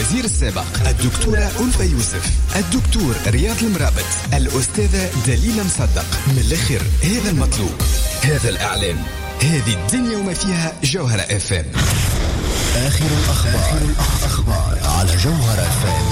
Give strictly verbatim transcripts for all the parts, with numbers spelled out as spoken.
الوزير السابق الدكتورة ألفة يوسف، الدكتور رياض المرابط، الأستاذة دليلة مصدق. من الآخر هذا المطلوب، هذا الإعلان، هذه الدنيا وما فيها. جوهرة اف ام. آخر الأخبار, آخر الأخبار على جوهرة اف ام.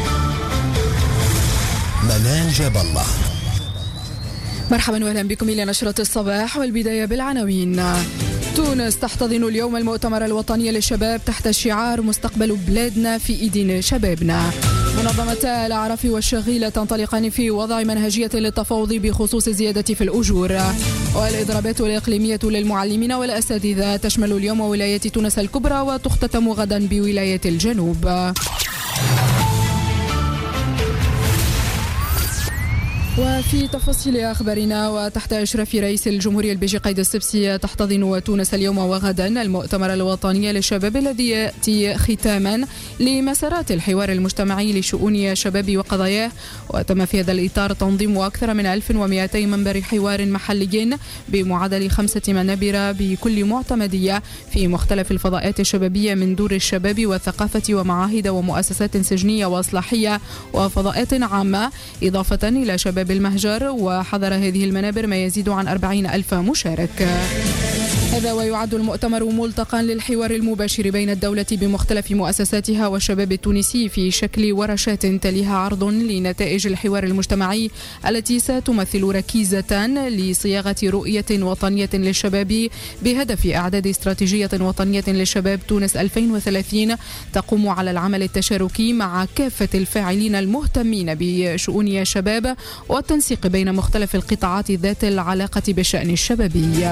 منال جاب الله. مرحبا واهلا بكم الى نشرة الصباح، والبداية بالعناوين. تونس تحتضن اليوم المؤتمر الوطني للشباب تحت شعار مستقبل بلادنا في ايدين شبابنا. منظمتا الأعراف والشغيلة تنطلقان في وضع منهجية للتفاوض بخصوص الزيادة في الأجور. والإضرابات الإقليمية للمعلمين والأساتذة تشمل اليوم ولاية تونس الكبرى وتختتم غدا بولاية الجنوب. وفي تفاصيل أخبارنا، وتحت إشراف رئيس الجمهورية البيجي قايد السبسي تحتضن تونس اليوم وغدا المؤتمر الوطني للشباب الذي يأتي ختاما لمسارات الحوار المجتمعي لشؤون الشباب وقضاياه. وتم في هذا الإطار تنظيم أكثر من ألف ومئتين منبر حوار محلي بمعدل خمسة منابر بكل معتمدية في مختلف الفضاءات الشبابية من دور الشباب والثقافة ومعاهد ومؤسسات سجنية وإصلاحية وفضاءات عامة، إضافة إلى شباب بالمهجر. وحضر هذه المنابر ما يزيد عن أربعين ألف مشارك. هذا ويعد المؤتمر ملتقى للحوار المباشر بين الدولة بمختلف مؤسساتها والشباب التونسي في شكل ورشات تليها عرض لنتائج الحوار المجتمعي التي ستمثل ركيزة لصياغة رؤية وطنية للشباب بهدف إعداد استراتيجية وطنية للشباب تونس ألفين وثلاثين تقوم على العمل التشاركي مع كافة الفاعلين المهتمين بشؤون الشباب والتنسيق بين مختلف القطاعات ذات العلاقة بالشأن الشبابي.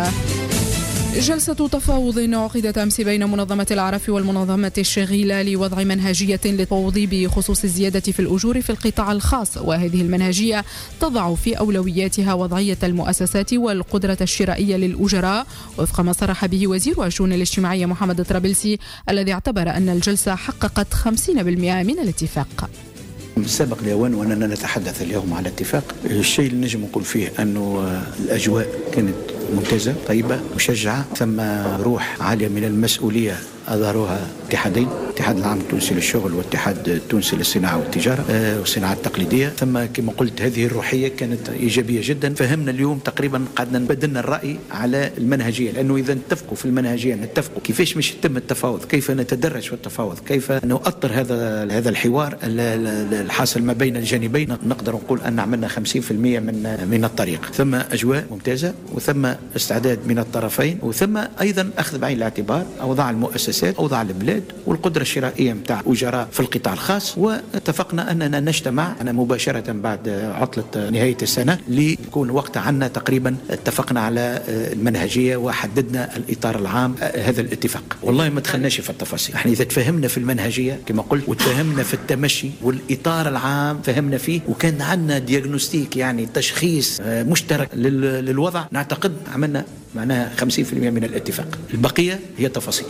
جلسة تفاوض عقدت أمس بين منظمة الأعراف والمنظمة الشغيلة لوضع منهجية للتفاوض بخصوص الزيادة في الأجور في القطاع الخاص، وهذه المنهجية تضع في أولوياتها وضعية المؤسسات والقدرة الشرائية للأجراء وفق ما صرح به وزير الشؤون الاجتماعية محمد الطرابلسي، الذي اعتبر أن الجلسة حققت خمسين بالمئة من الاتفاق. سبق الأوان وأننا نتحدث اليوم على اتفاق. الشيء اللي نجم نقول فيه أنه الأجواء كانت ممتازة طيبة مشجعة، ثم روح عالية من المسؤولية أظهروها اتحادين، الاتحاد العام التونسي للشغل والاتحاد التونسي للصناعة والتجارة آه والصناعة التقليدية. ثم كما قلت هذه الروحية كانت إيجابية جدا. فهمنا اليوم تقريبا قعدنا نبدلنا الرأي على المنهجية، لأنه إذا نتفقوا في المنهجية نتفقوا كيفاش مش يتم التفاوض، كيف نتدرج في التفاوض، كيف نؤطر هذا هذا الحوار الحاصل ما بين الجانبين، نقدر نقول أن عملنا خمسين بالمئة من من الطريق. ثم أجواء ممتازة، وثم استعداد من الطرفين، وثم أيضا أخذ بعين الاعتبار أوضاع المؤسسات، أوضاع البلاد، والقدرة الشرائية متاع أجراء في القطاع الخاص. واتفقنا أننا نجتمع أنا مباشرة بعد عطلة نهاية السنة ليكون وقت عنا تقريبا اتفقنا على المنهجية وحددنا الإطار العام هذا الاتفاق. والله ما دخلناش في التفاصيل، احنا إذا تفهمنا في المنهجية كما قلت وتفهمنا في التمشي والإطار العام فهمنا فيه، وكان عنا دياغنوستيك يعني تشخيص مشترك للوضع، نعتقد عملنا معناها خمسين بالمئة من الاتفاق. البقية هي تفاصيل.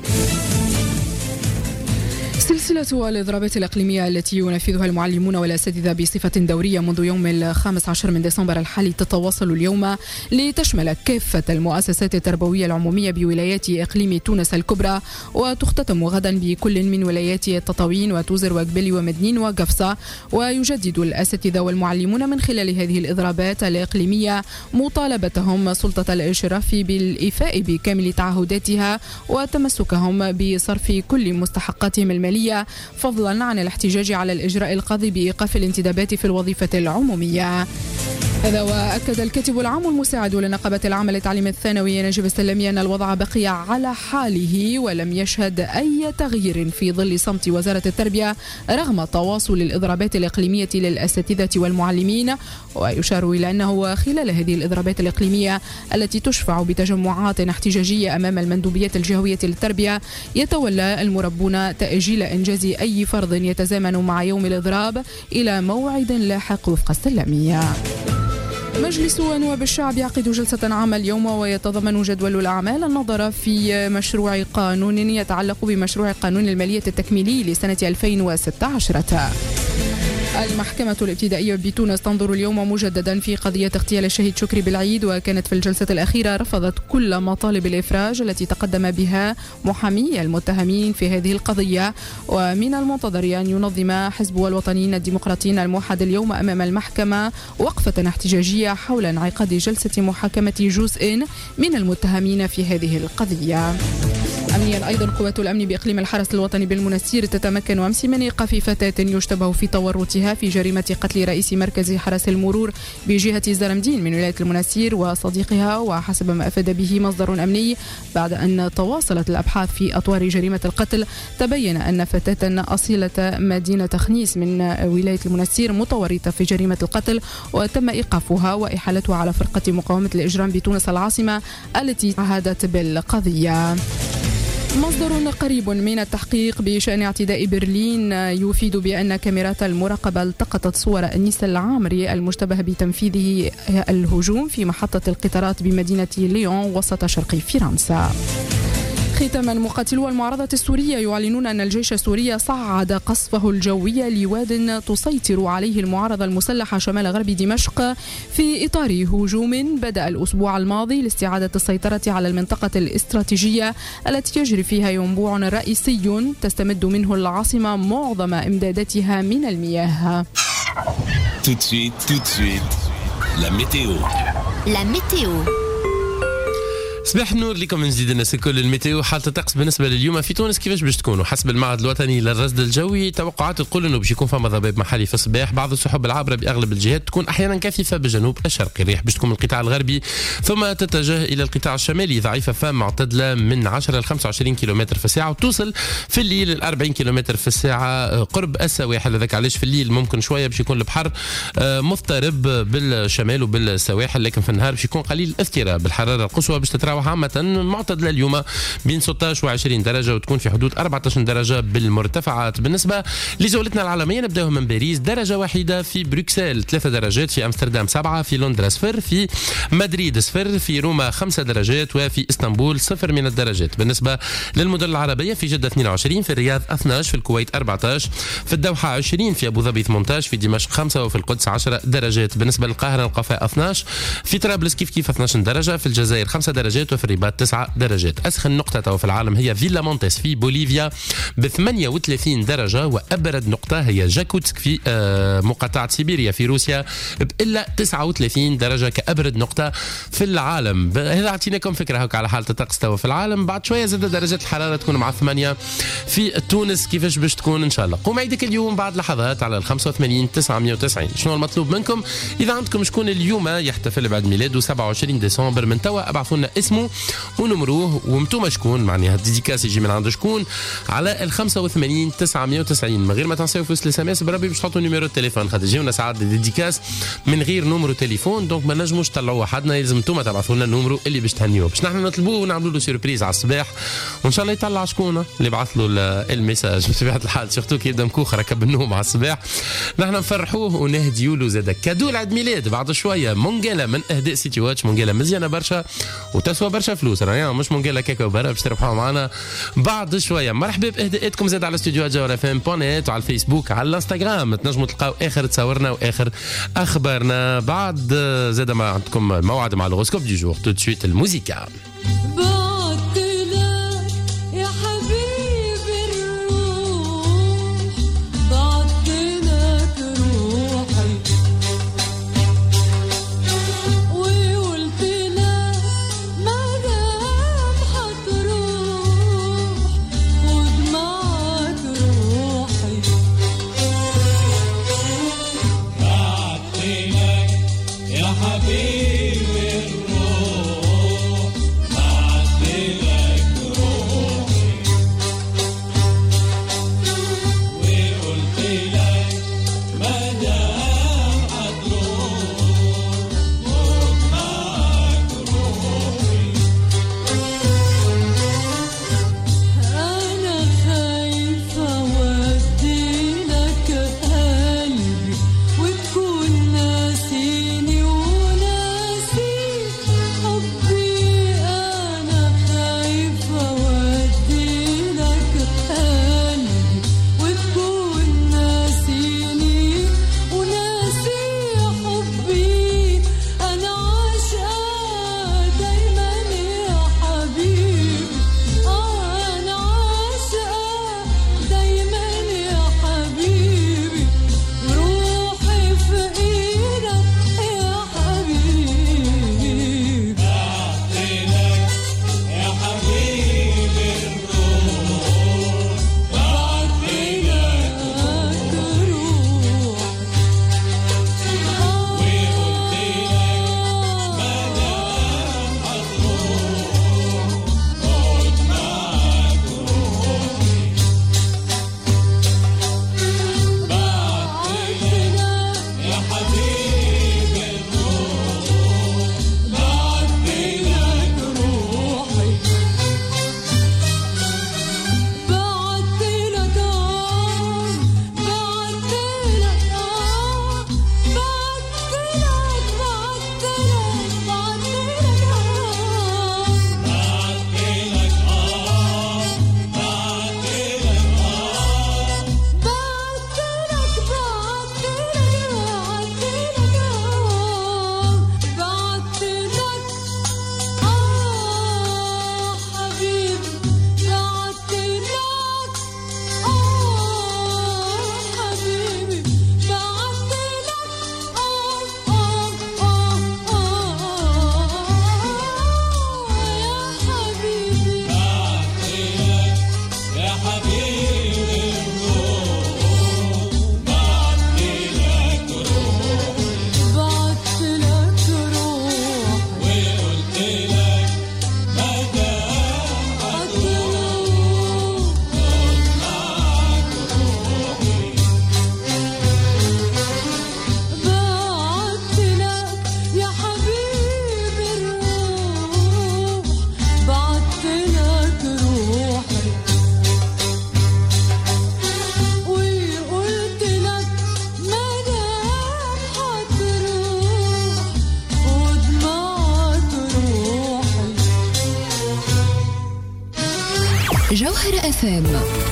سلسلة الإضرابات الإقليمية التي ينفذها المعلمون والأساتذة بصفة دورية منذ يوم الخامس عشر من ديسمبر الحالي تتواصل اليوم لتشمل كافة المؤسسات التربوية العمومية بولايات إقليم تونس الكبرى، وتختتم غدا بكل من ولايات التطاوين وتوزر وقبلي ومدنين وقفصة. ويجدد الأساتذة والمعلمون من خلال هذه الإضرابات الإقليمية مطالبتهم سلطة الإشراف بالإيفاء بكامل تعهداتها وتمسكهم بصرف كل مستحقاتهم المالية، فضلا عن الاحتجاج على الإجراء القاضي بإيقاف الانتدابات في الوظيفة العمومية. هذا وأكد الكاتب العام المساعد لنقابة العامة للتعليم الثانوي نجيب السلمي أن الوضع بقي على حاله ولم يشهد أي تغيير في ظل صمت وزارة التربية رغم تواصل الإضرابات الإقليمية للأساتذة والمعلمين. ويشار إلى أنه خلال هذه الإضرابات الإقليمية التي تشفع بتجمعات احتجاجية أمام المندوبيات الجهوية للتربية يتولى المربون تأجيل إنجاز أي فرض يتزامن مع يوم الإضراب إلى موعد لاحق وفق السلمية. مجلس نواب الشعب يعقد جلسة عامة اليوم ويتضمن جدول الأعمال النظر في مشروع قانون يتعلق بمشروع قانون المالية التكميلي لسنة ألفين وستة عشر. المحكمة الابتدائية بتونس تنظر اليوم مجددا في قضية اغتيال الشهيد شكري بالعيد، وكانت في الجلسة الأخيرة رفضت كل مطالب الإفراج التي تقدم بها محامي المتهمين في هذه القضية. ومن المنتظر أن ينظم حزب الوطنيين الديمقراطيين الموحد اليوم أمام المحكمة وقفة احتجاجية حول انعقاد جلسة محاكمة جزء من المتهمين في هذه القضية. أمنيا أيضا قوات الأمن بإقليم الحرس الوطني بالمنستير تتمكن أمس من إيقاف فتاة يشتبه في تورطها في جريمة قتل رئيس مركز حرس المرور بجهة زرمدين من ولاية المنستير وصديقها، وحسب ما أفاد به مصدر أمني بعد أن تواصلت الأبحاث في أطوار جريمة القتل تبين أن فتاة أصيلة مدينة خنيس من ولاية المنستير متورطة في جريمة القتل، وتم إيقافها وإحالتها على فرقة مقاومة الإجرام بتونس العاصمة التي عهدت بالقضية. مصدر قريب من التحقيق بشأن اعتداء برلين يفيد بأن كاميرات المراقبة التقطت صور أنيس العامري المشتبه بتنفيذه الهجوم في محطة القطارات بمدينة ليون وسط شرق فرنسا. ختاما، مقاتلو المعارضة السورية يعلنون أن الجيش السوري صعد قصفه الجوي لواد تسيطر عليه المعارضة المسلحة شمال غرب دمشق في إطار هجوم بدأ الأسبوع الماضي لاستعادة السيطرة على المنطقة الاستراتيجية التي يجري فيها ينبوع رئيسي تستمد منه العاصمة معظم إمداداتها من المياه. Tout de suite, tout de suite, la météo. La météo. صباح النور لكم من جديد الناس الكل. الميتيو حالة الطقس بالنسبة لليوم في تونس كيفاش باش تكون؟ وحسب المعهد الوطني للرصد الجوي توقعات تقول انه باش يكون فما ضباب محلي في الصباح، بعض السحب العابرة باغلب الجهات تكون احيانا كثيفة بالجنوب الشرقي، الرياح باش تكون من القطاع الغربي ثم تتجه الى القطاع الشمالي ضعيفة فمعتدلة من عشرة ل خمسة وعشرين كيلومتر في الساعة، وتوصل في الليل ل أربعين كيلومتر في الساعة قرب السواحل. هذاك علاش في الليل ممكن شوية باش يكون البحر مضطرب بالشمال وبالسواحل، لكن في النهار باش يكون قليل الاضطراب. الحرارة القصوى باش تتراوح عامة معتدلة اليوم بين ستة عشر وعشرين درجة وتكون في حدود أربعة عشر درجة بالمرتفعات. بالنسبة لجولتنا العالمية نبداو من باريس، درجة واحدة في بروكسل، ثلاثة درجات في أمستردام، سبعة في لندن، صفر في مدريد، صفر في روما، خمسة درجات، وفي اسطنبول صفر من الدرجات. بالنسبة للمدن العربية في جدة اثنين وعشرين، في الرياض اثني عشر، في الكويت أربعة عشر، في الدوحة عشرين، في أبو ظبي ثمانية عشر، في دمشق خمسة، وفي القدس عشرة درجات. بالنسبة للقاهرة القفاء اثني عشر، في طرابلس كيف كيف اثني عشر درجة، في الجزائر خمسة درجات، وفي الرباط تسعة درجات. أسخن نقطة في العالم هي فيلا مونتيس في بوليفيا ب ثمانية وثلاثين درجة، وأبرد نقطة هي جاكوتسك في مقاطعة سيبيريا في روسيا بإلا تسعة وثلاثين درجة كأبرد نقطة في العالم. هذا أعطيناكم فكرة هكا على حالة الطقس توا في العالم. بعد شوية زاد درجات الحرارة تكون مع ثمانية في تونس كيفاش باش تكون إن شاء الله. قوم عيدك اليوم بعد لحظات على الخمسة وثمانين تسعمية وتسعين. شنو المطلوب منكم؟ إذا عندكم شكون اليوم يحتفل بعد ميلاده سبعة وعشرين ديسمبر من توا ابعثوا لنا اسمه ونمروه ومتوما شكون معناها الديديكاس يجي من عند شكون على ال خمسة وثمانين تسعمية وتسعين. من غير ما تنساو في الاس ام اس بربي باش تحطوا نيميرو التليفون، خاطر يجيونا ساعات ديديكاس من غير نمرو تليفون، دونك ما نجموش تطلعوا وحدنا، لازم نتوما تبعثوا لنا النمرو اللي باش تهنيوه، باش نحن نطلبوه ونعملوا له سيربريز على الصباح، وان شاء الله يطلع شكون اللي بعث له الميساج. بطبيعه الحال سيرتو كي يبدا مكوخ ركب النوم على الصباح، نحن نفرحوه ونهديوا له زاد كادو العيد ميلاد بعد شويه. مونجيلا من اهداء سيتي واتش، مونجيلا مزيانه برشا وتسوى برشا فلوس، راه مش مونجيلا كيكه وبرا باش تربحوا معنا بعد شويه. مرحبا باهداءاتكم زاد على استوديوهات جوهر اف ام بونيت وعلى الفيسبوك على الانستغرام، تنجموا تلقاو اخر تصاورنا واخر اخبارنا. بعد زاد ما عندكم موعد مع الهوروسكوب دي جور. تو سويت الموسيقى. جوهرة اف ام.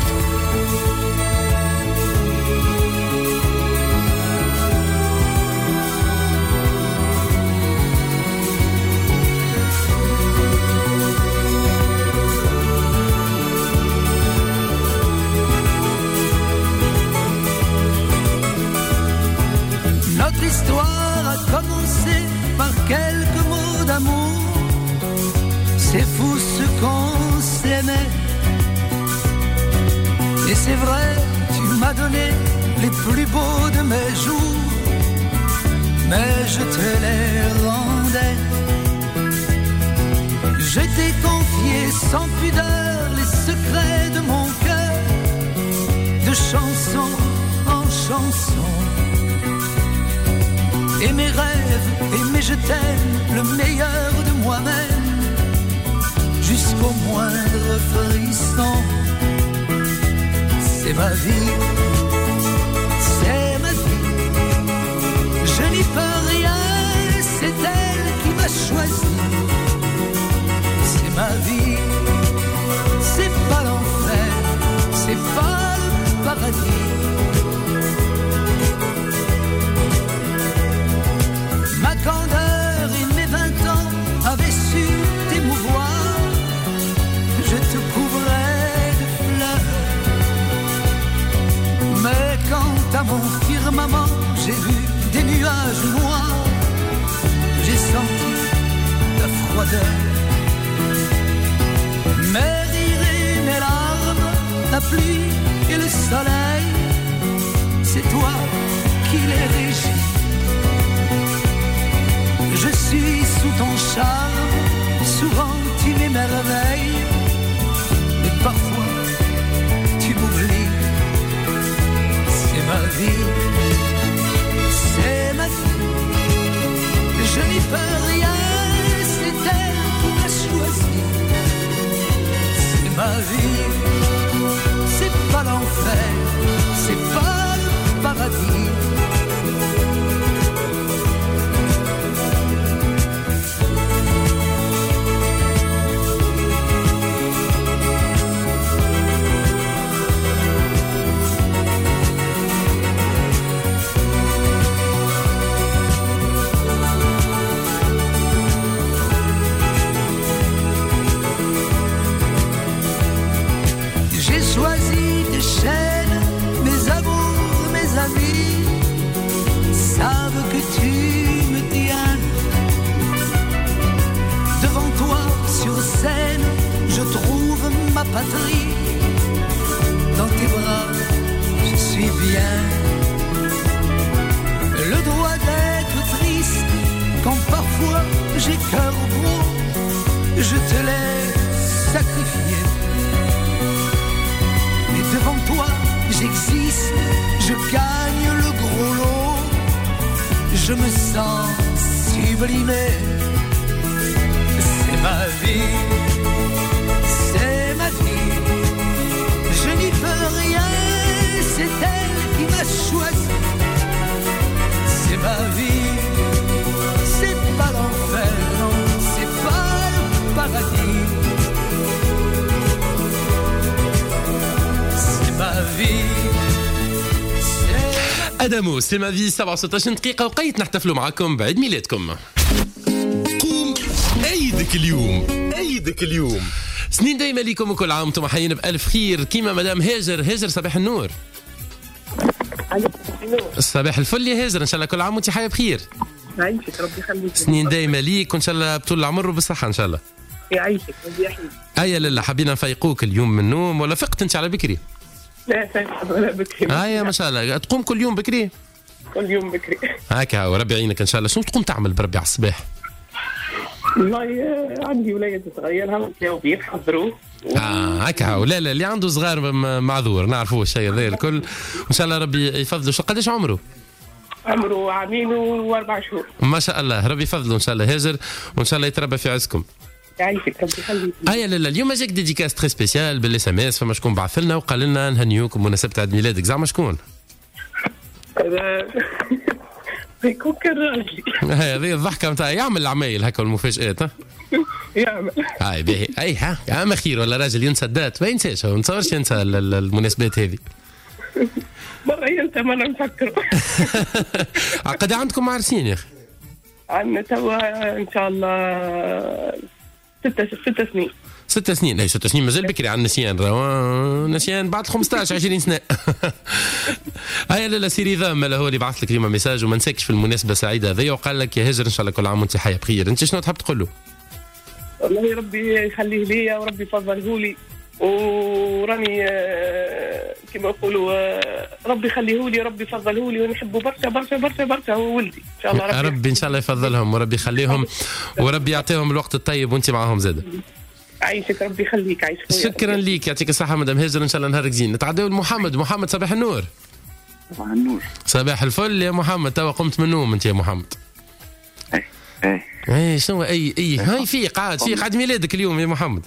Notre histoire a commencé par quelques mots d'amour. C'est fou ce qu'on s'aimait. Et c'est vrai, tu m'as donné les plus beaux de mes jours, mais je te les rendais. Je t'ai confié sans pudeur les secrets de mon cœur, de chanson en chanson. Et mes rêves, et mes je t'aime, le meilleur de moi-même, jusqu'au moindre frisson. C'est ma vie, c'est ma vie, je n'y peux rien, c'est elle qui m'a choisi. C'est ma vie, c'est pas l'enfer, c'est pas le paradis. Ma candeur et mes vingt ans avaient su t'émouvoir. Je te couvrais de fleurs. Mais quand à mon firmament j'ai vu des nuages noirs, j'ai senti la froideur. Mes rires et mes larmes, la pluie et le soleil, c'est toi qui les régis. Je suis sous ton charme, souvent tu m'émerveilles, mais parfois tu m'oublies. C'est ma vie, c'est ma vie, je n'y peux rien, c'est elle qui m'a choisi. C'est ma vie, c'est pas l'enfer, c'est pas le paradis. Savent que tu me tiens. Devant toi sur scène, je trouve ma patrie. Dans tes bras, je suis bien. Le droit d'être triste quand parfois j'ai cœur gros, je te l'ai sacrifié. Mais devant toi, j'existe, je gagne le gros lot. Je me sens sublimé. C'est ma vie, c'est ma vie, je n'y peux rien, c'est elle qui m'a choisi. C'est ma vie, c'est pas l'enfer, non, c'est pas le paradis. C'est ma vie. أدمو سي ما في سبعة وستة دقيقة وقيت نحتفلوا معكم بعيد ميلادكم. قوم عيدك اليوم، عيدك اليوم. سنين دايما ليكم وكل عام وانتم حيين بألف خير. كيما مدام هاجر. هاجر صباح النور. صباح الفل يا هاجر، إن شاء الله كل عام وانت حية بخير. يعيشك ربي يخليك. سنين دايما ليك وإن شاء الله بطول العمر وبالصحة إن شاء الله. يعيشك ربي يحييك. أيا لالا حبينا نفيقوك اليوم من النوم ولا فقت أنت على بكري؟ لا فايقة ولا بكري. هيا ما شاء الله تقوم كل يوم بكري؟ كل يوم بكري. هكا وربي يعينك ان شاء الله. شنو تقوم تعمل بربي على الصباح؟ والله عندي ولاد صغير هم بيحضروا. اه هكا ولا لا اللي عنده صغار معذور نعرفوا الشيء هذا الكل. وان شاء الله ربي يفضله. قداش عمره؟ عمره عامين واربع شهور. ما شاء الله ربي يفضله ان شاء الله هاجر وان شاء الله يتربى في عزكم. يعيشك ربي يخليك. ايا لالا اليوم جاك ديديكاس تري سبيسيال بالاس ام اس. فما شكون بعث لنا وقال لنا نهنيوك بمناسبه عيد ميلادك. زعما شكون؟ يكون كان راجلي. هذه الضحكه نتاع يعمل العمايل هكا والمفاجآت. ها يعمل. هاي باهي. اي ها عام خير ولا راجل ينسى الدات ما ينساش، ما نتصورش ينسى المناسبات هذه. مرة ينسى مرة نفكر. قد عندكم عرسين يا اخي؟ عندنا توا ان شاء الله ستة ستة سنين. ست سنين. اي ست سنين مازال بكري على النسيان، نسيان بعد خمسطاش عشرين سنه. هيا لالا سيري ذا مالا هو اللي بعث لك اليوم ميساج وما نساكش في المناسبه السعيده هذيا وقال لك يا هاجر ان شاء الله كل عام وانت حيه بخير. انت شنو تحب تقول له؟ والله ربي يخليه ليا وربي يفضله لي، وراني كما يقولوا ربي يخليه لي ربي يفضله لي ونحبه برشا برشا برشا برشا هو ولدي ان شاء الله. ربي, ربي ان شاء الله يفضلهم وربي يخليهم وربي يعطيهم الوقت الطيب وانت معاهم زاده. عايشك ربي يخليك. عايشك. شكرا ليك يعطيك الصحه مدام هاجر ان شاء الله نهارك زين. نتعداو لمحمد. محمد صباح النور. صباح النور. صباح الفل يا محمد. توا قمت من النوم انت يا محمد؟ اي اي اي شنو اي اي هاي فيق عاد فيق عاد ميلادك اليوم يا محمد.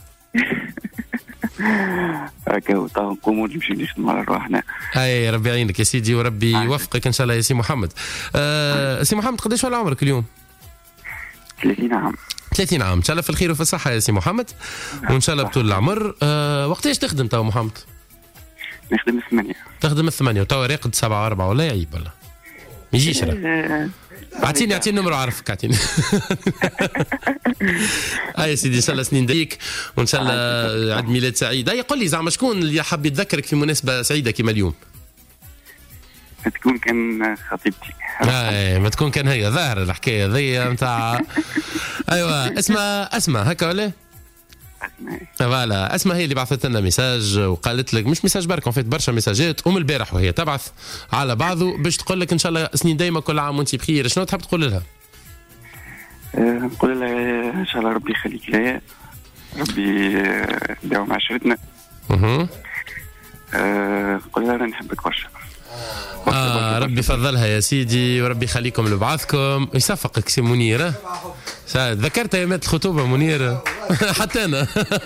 هكا تو نقوموا نمشيو نخدموا على رواحنا. اي ربي يعينك يا سيدي وربي يوفقك ان شاء الله يا سي محمد. آه سي محمد قداش ولا عمرك اليوم؟ ثلاثين عام. ثلاثين عام ان شاء الله في الخير وفي الصحه يا سي محمد وان شاء الله بطول العمر. آه وقتاش تخدم تو محمد؟ نخدم الثمانية. تخدم الثمانية وتوا راقد سبعة وأربعة ولا يعيب ولا؟ ما يجيش راه. اعطيني اعطيني النمرة عرفك اعطيني. هاي يا سيدي ان شاء الله سنين ديك وان شاء الله عيد ميلاد سعيد. هاي قل لي زعما شكون اللي حاب يتذكرك في مناسبة سعيدة كما اليوم؟ تكون كان خطيبتي. اي ما تكون كان هي ظاهر الحكايه ذي نتاع. ايوه اسمها اسماء هكا ولا؟ اسماء. فوالا اسماء هي اللي بعثت لنا ميساج وقالت لك مش ميساج برك فيت برشا ميساجات ام البارح وهي تبعث على بعضه باش تقول لك ان شاء الله سنين دايما كل عام وانت بخير. شنو تحب تقول لها؟ أه نقول لها ان شاء الله ربي يخليك ليا ربي يداوم عشرتنا. اها أه نقول لها راني نحبك برشا. آه ربي يفضلها يا سيدي وربي يخليكم لبعضكم ويصفقك سي منير. ذكرت ايامات الخطوبه منير. حتى انا.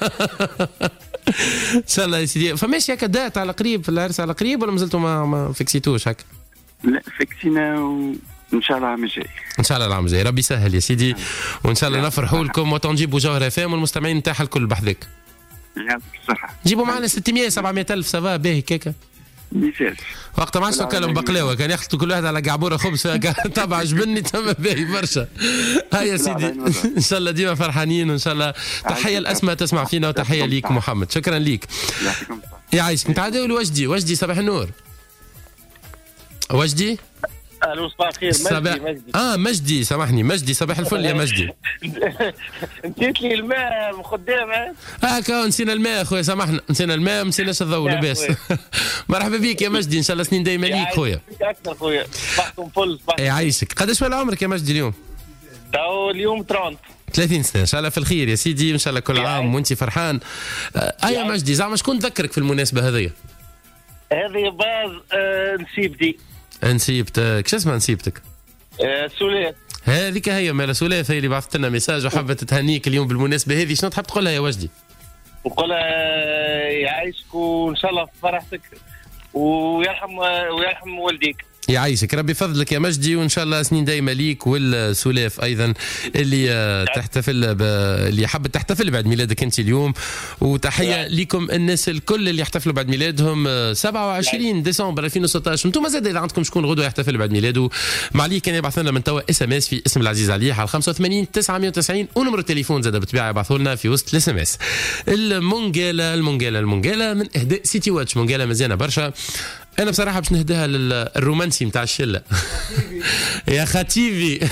ان شاء الله يا سيدي. فماشي هكا دات على قريب في العرس على قريب ولا مازلتوا ما, ما فيكسيتوش هكا؟ لا فيكسينا وان شاء الله العام الجاي. ان شاء الله العام الجاي ربي يسهل يا سيدي وان شاء الله نفرحوا لكم وتنجيبوا جوهره فام والمستمعين نتاعها الكل بحذاك. يعطيك الصحه. جيبوا معنا ستمية سبعمية الف سافا باهي كيكه. ميساج. وقت ما عادش كلهم بقلاوه كان يخلطوا كل واحد على قعبوره خبز فيها تبع جبني تم باهي برشا. هاي يا سيدي ان شاء الله ديما فرحانين وان شاء الله. تحيه الاسماء تسمع فينا وتحيه ليك محمد. شكرا ليك. يعيشك. نتعداو لوجدي. وجدي صباح النور. وجدي الو صباح الخير. مجدي مجدي اه مجدي سامحني مجدي صباح الفل يا مجدي. نسيت لي الماء خدام. هكا نسينا الماء خويا سامحنا نسينا الماء ما نسيناش الضوء لاباس. مرحبا بك يا مجدي ان شاء الله سنين دايما ليك خويا. اكثر خويا صباحكم فل. يعيشك. قداش ولا عمرك يا مجدي اليوم؟ تو اليوم ثلاثين. ثلاثين سنه ان شاء الله في الخير يا سيدي ان شاء الله كل عام وانت فرحان. آه يا مجدي زعما شكون تذكرك في المناسبه هذه؟ هذه باز آه نسيبتي. نسيبتك. شو اسمها نسيبتك؟ آه سولات. هذيك هي مالا سولات هي اللي بعثت لنا ميساج وحبت تهنيك اليوم بالمناسبه هذه. شنو تحب تقول لها يا وجدي؟ نقول لها يعيشك وان شاء الله في فرحتك ويرحم ويرحم والديك. يعيشك ربي يفضلك يا مجدي وان شاء الله سنين دايما ليك والسلاف ايضا اللي تحتفل ب... اللي حابه تحتفل بعد ميلادك انت اليوم. وتحيه لكم الناس الكل اللي يحتفلوا بعد ميلادهم سبعة وعشرين ديسمبر ألفين وستة عشر. انتم زاد اذا عندكم شكون غدوه يحتفل بعد ميلاده ما عليه كان يبعث لنا من توا اس ام اس في اسم العزيز عليه على خمسة وثمانين تسعمية وتسعين ونمر التليفون زاد بالطبيعه يبعثوا لنا في وسط الاس ام اس. المونجالا المونجالا المونجالا من اهداء سيتي واتش. مونجالا مزيانه برشا. انا بصراحه باش نهديها للرومانسي نتاع الشله. يا خطيبي.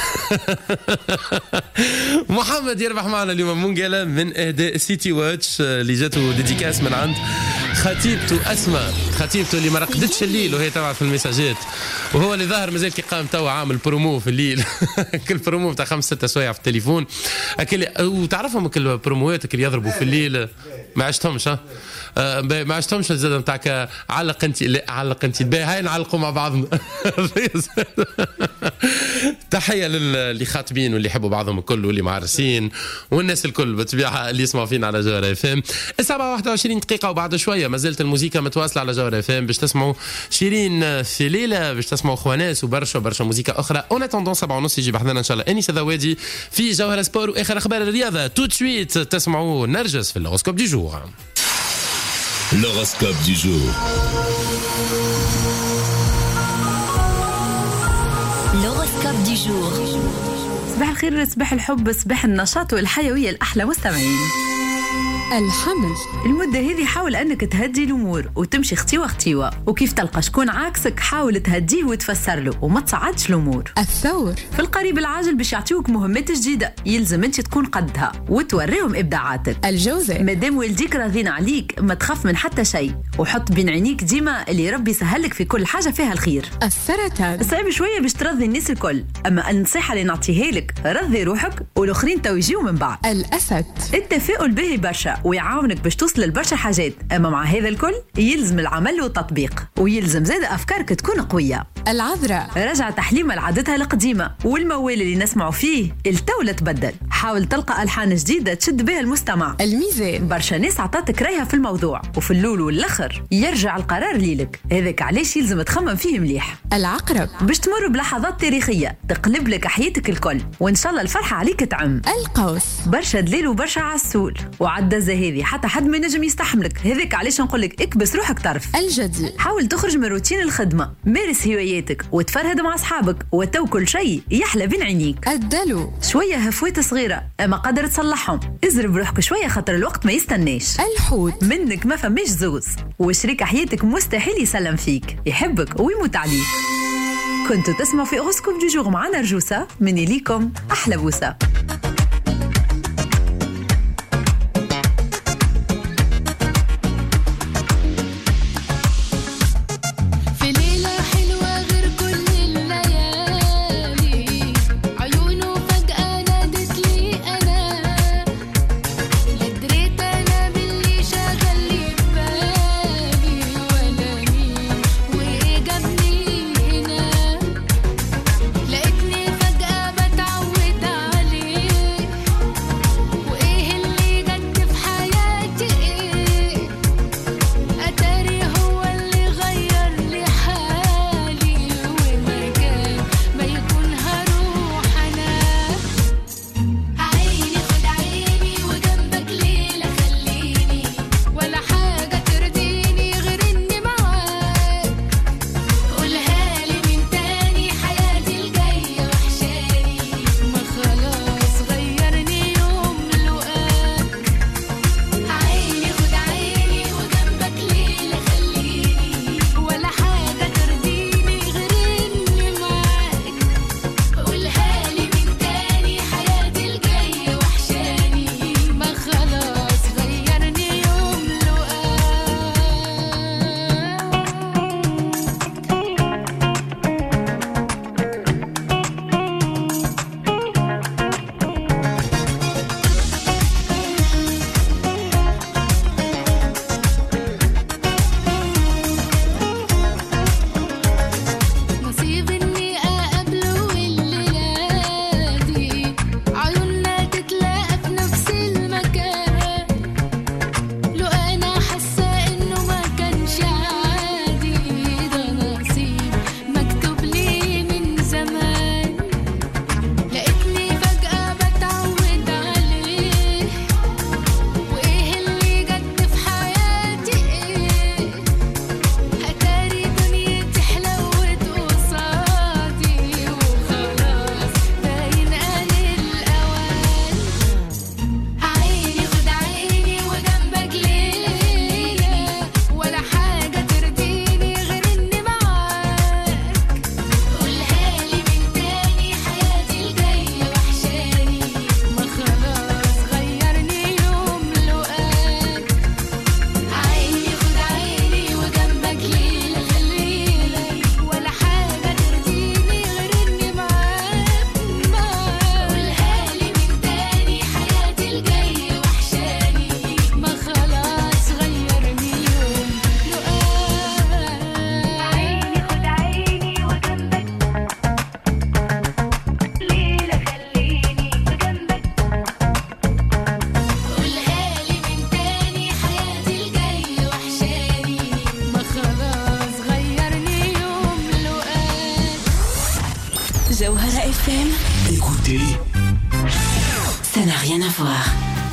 محمد يربح معنا اليوم مونجالا من اهداء سيتي واتش اللي جاته ديديكاس من عند خطيبته اسماء. خطيبته اللي ما رقدتش الليل وهي تبعث في المساجات وهو اللي ظاهر مازال كي قام توا عامل برومو في الليل. كل برومو تاع خمس ستة سوايع في التليفون. اكل وتعرفهم كل بروموات اللي يضربوا في الليل ما عشتهمش. ها أه ما عشتهمش الزاد نتاعك علق انت لا علق انت باهي هاي نعلقوا مع بعضنا. تحيه للي خاطبين واللي يحبوا بعضهم الكل واللي معرسين والناس الكل بالطبيعه اللي يسمعوا فينا على جوهر اف ام. الساعه واحد وعشرين دقيقه وبعد شويه ما زالت الموسيقى متواصله على جوهر اف ام باش تسمعوا شيرين في ليله، باش تسمعوا خواناس وبرشا برشا موسيقى اخرى. اون اتوندون سبعة ونص يجي بحذنا ان شاء الله انيس ذوادي في جوهر سبور واخر اخبار الرياضه. تو سويت تسمعوا نرجس في الهوروسكوب دي جور. L'horoscope du jour. L'horoscope du jour. صباح الخير، صباح الحب، صباح النشاط والحيوية الأحلى مستمعين. الحمل، المدة هذه حاول أنك تهدي الأمور وتمشي اختيوة اختيوة، وكيف تلقى شكون عكسك حاول تهديه وتفسر له وما تصعدش الأمور. الثور، في القريب العاجل باش يعطيوك مهمات جديدة يلزم أنت تكون قدها وتوريهم إبداعاتك. الجوزاء، مادام والديك راضين عليك ما تخاف من حتى شيء، وحط بين عينيك ديما اللي ربي يسهلك في كل حاجة فيها الخير. السرطان، صعب شوية باش ترضي الناس الكل، أما النصيحة اللي نعطيها لك رضي روحك والآخرين تو يجيو من بعد. الأسد، التفاؤل به برشا ويعاونك باش توصل لبرشا حاجات، أما مع هذا الكل يلزم العمل والتطبيق، ويلزم زاد أفكارك تكون قوية. العذراء، رجع تحليمة لعادتها القديمة، والموال اللي نسمعوا فيه التولة تبدل، حاول تلقى ألحان جديدة تشد بها المستمع. الميزان، برشا ناس عطاتك رايها في الموضوع وفي اللول والآخر يرجع القرار ليلك، هذاك علاش يلزم تخمم فيه مليح. العقرب، باش تمر بلحظات تاريخية تقلب لك حياتك الكل، وإن شاء الله الفرحة عليك تعم. القوس، برشا دليل وبرشا عسول وعدزة هذه حتى حد ما نجم يستحملك، هذاك علاش نقولك اكبس روحك طرف. الجدي، حاول تخرج من روتين الخدمة، مارس هواياتك وتفرهد مع أصحابك وتو كل شيء يحلى بين عينيك. الدلو، شوية هفوات صغيرة أما قدر تصلحهم، ازرب روحك شوية خاطر الوقت ما يستناش. الحوت، منك ما فماش زوز، وشريك حياتك مستحيل يسلم فيك، يحبك ويموت عليك. كنتوا تسمعوا في هوروسكوب دو جور مع نرجوسة، مني ليكم أحلى بوسة. لقيتني فجأة بتعود عليه. Jawhara F M. Écoutez, ça n'a rien à voir.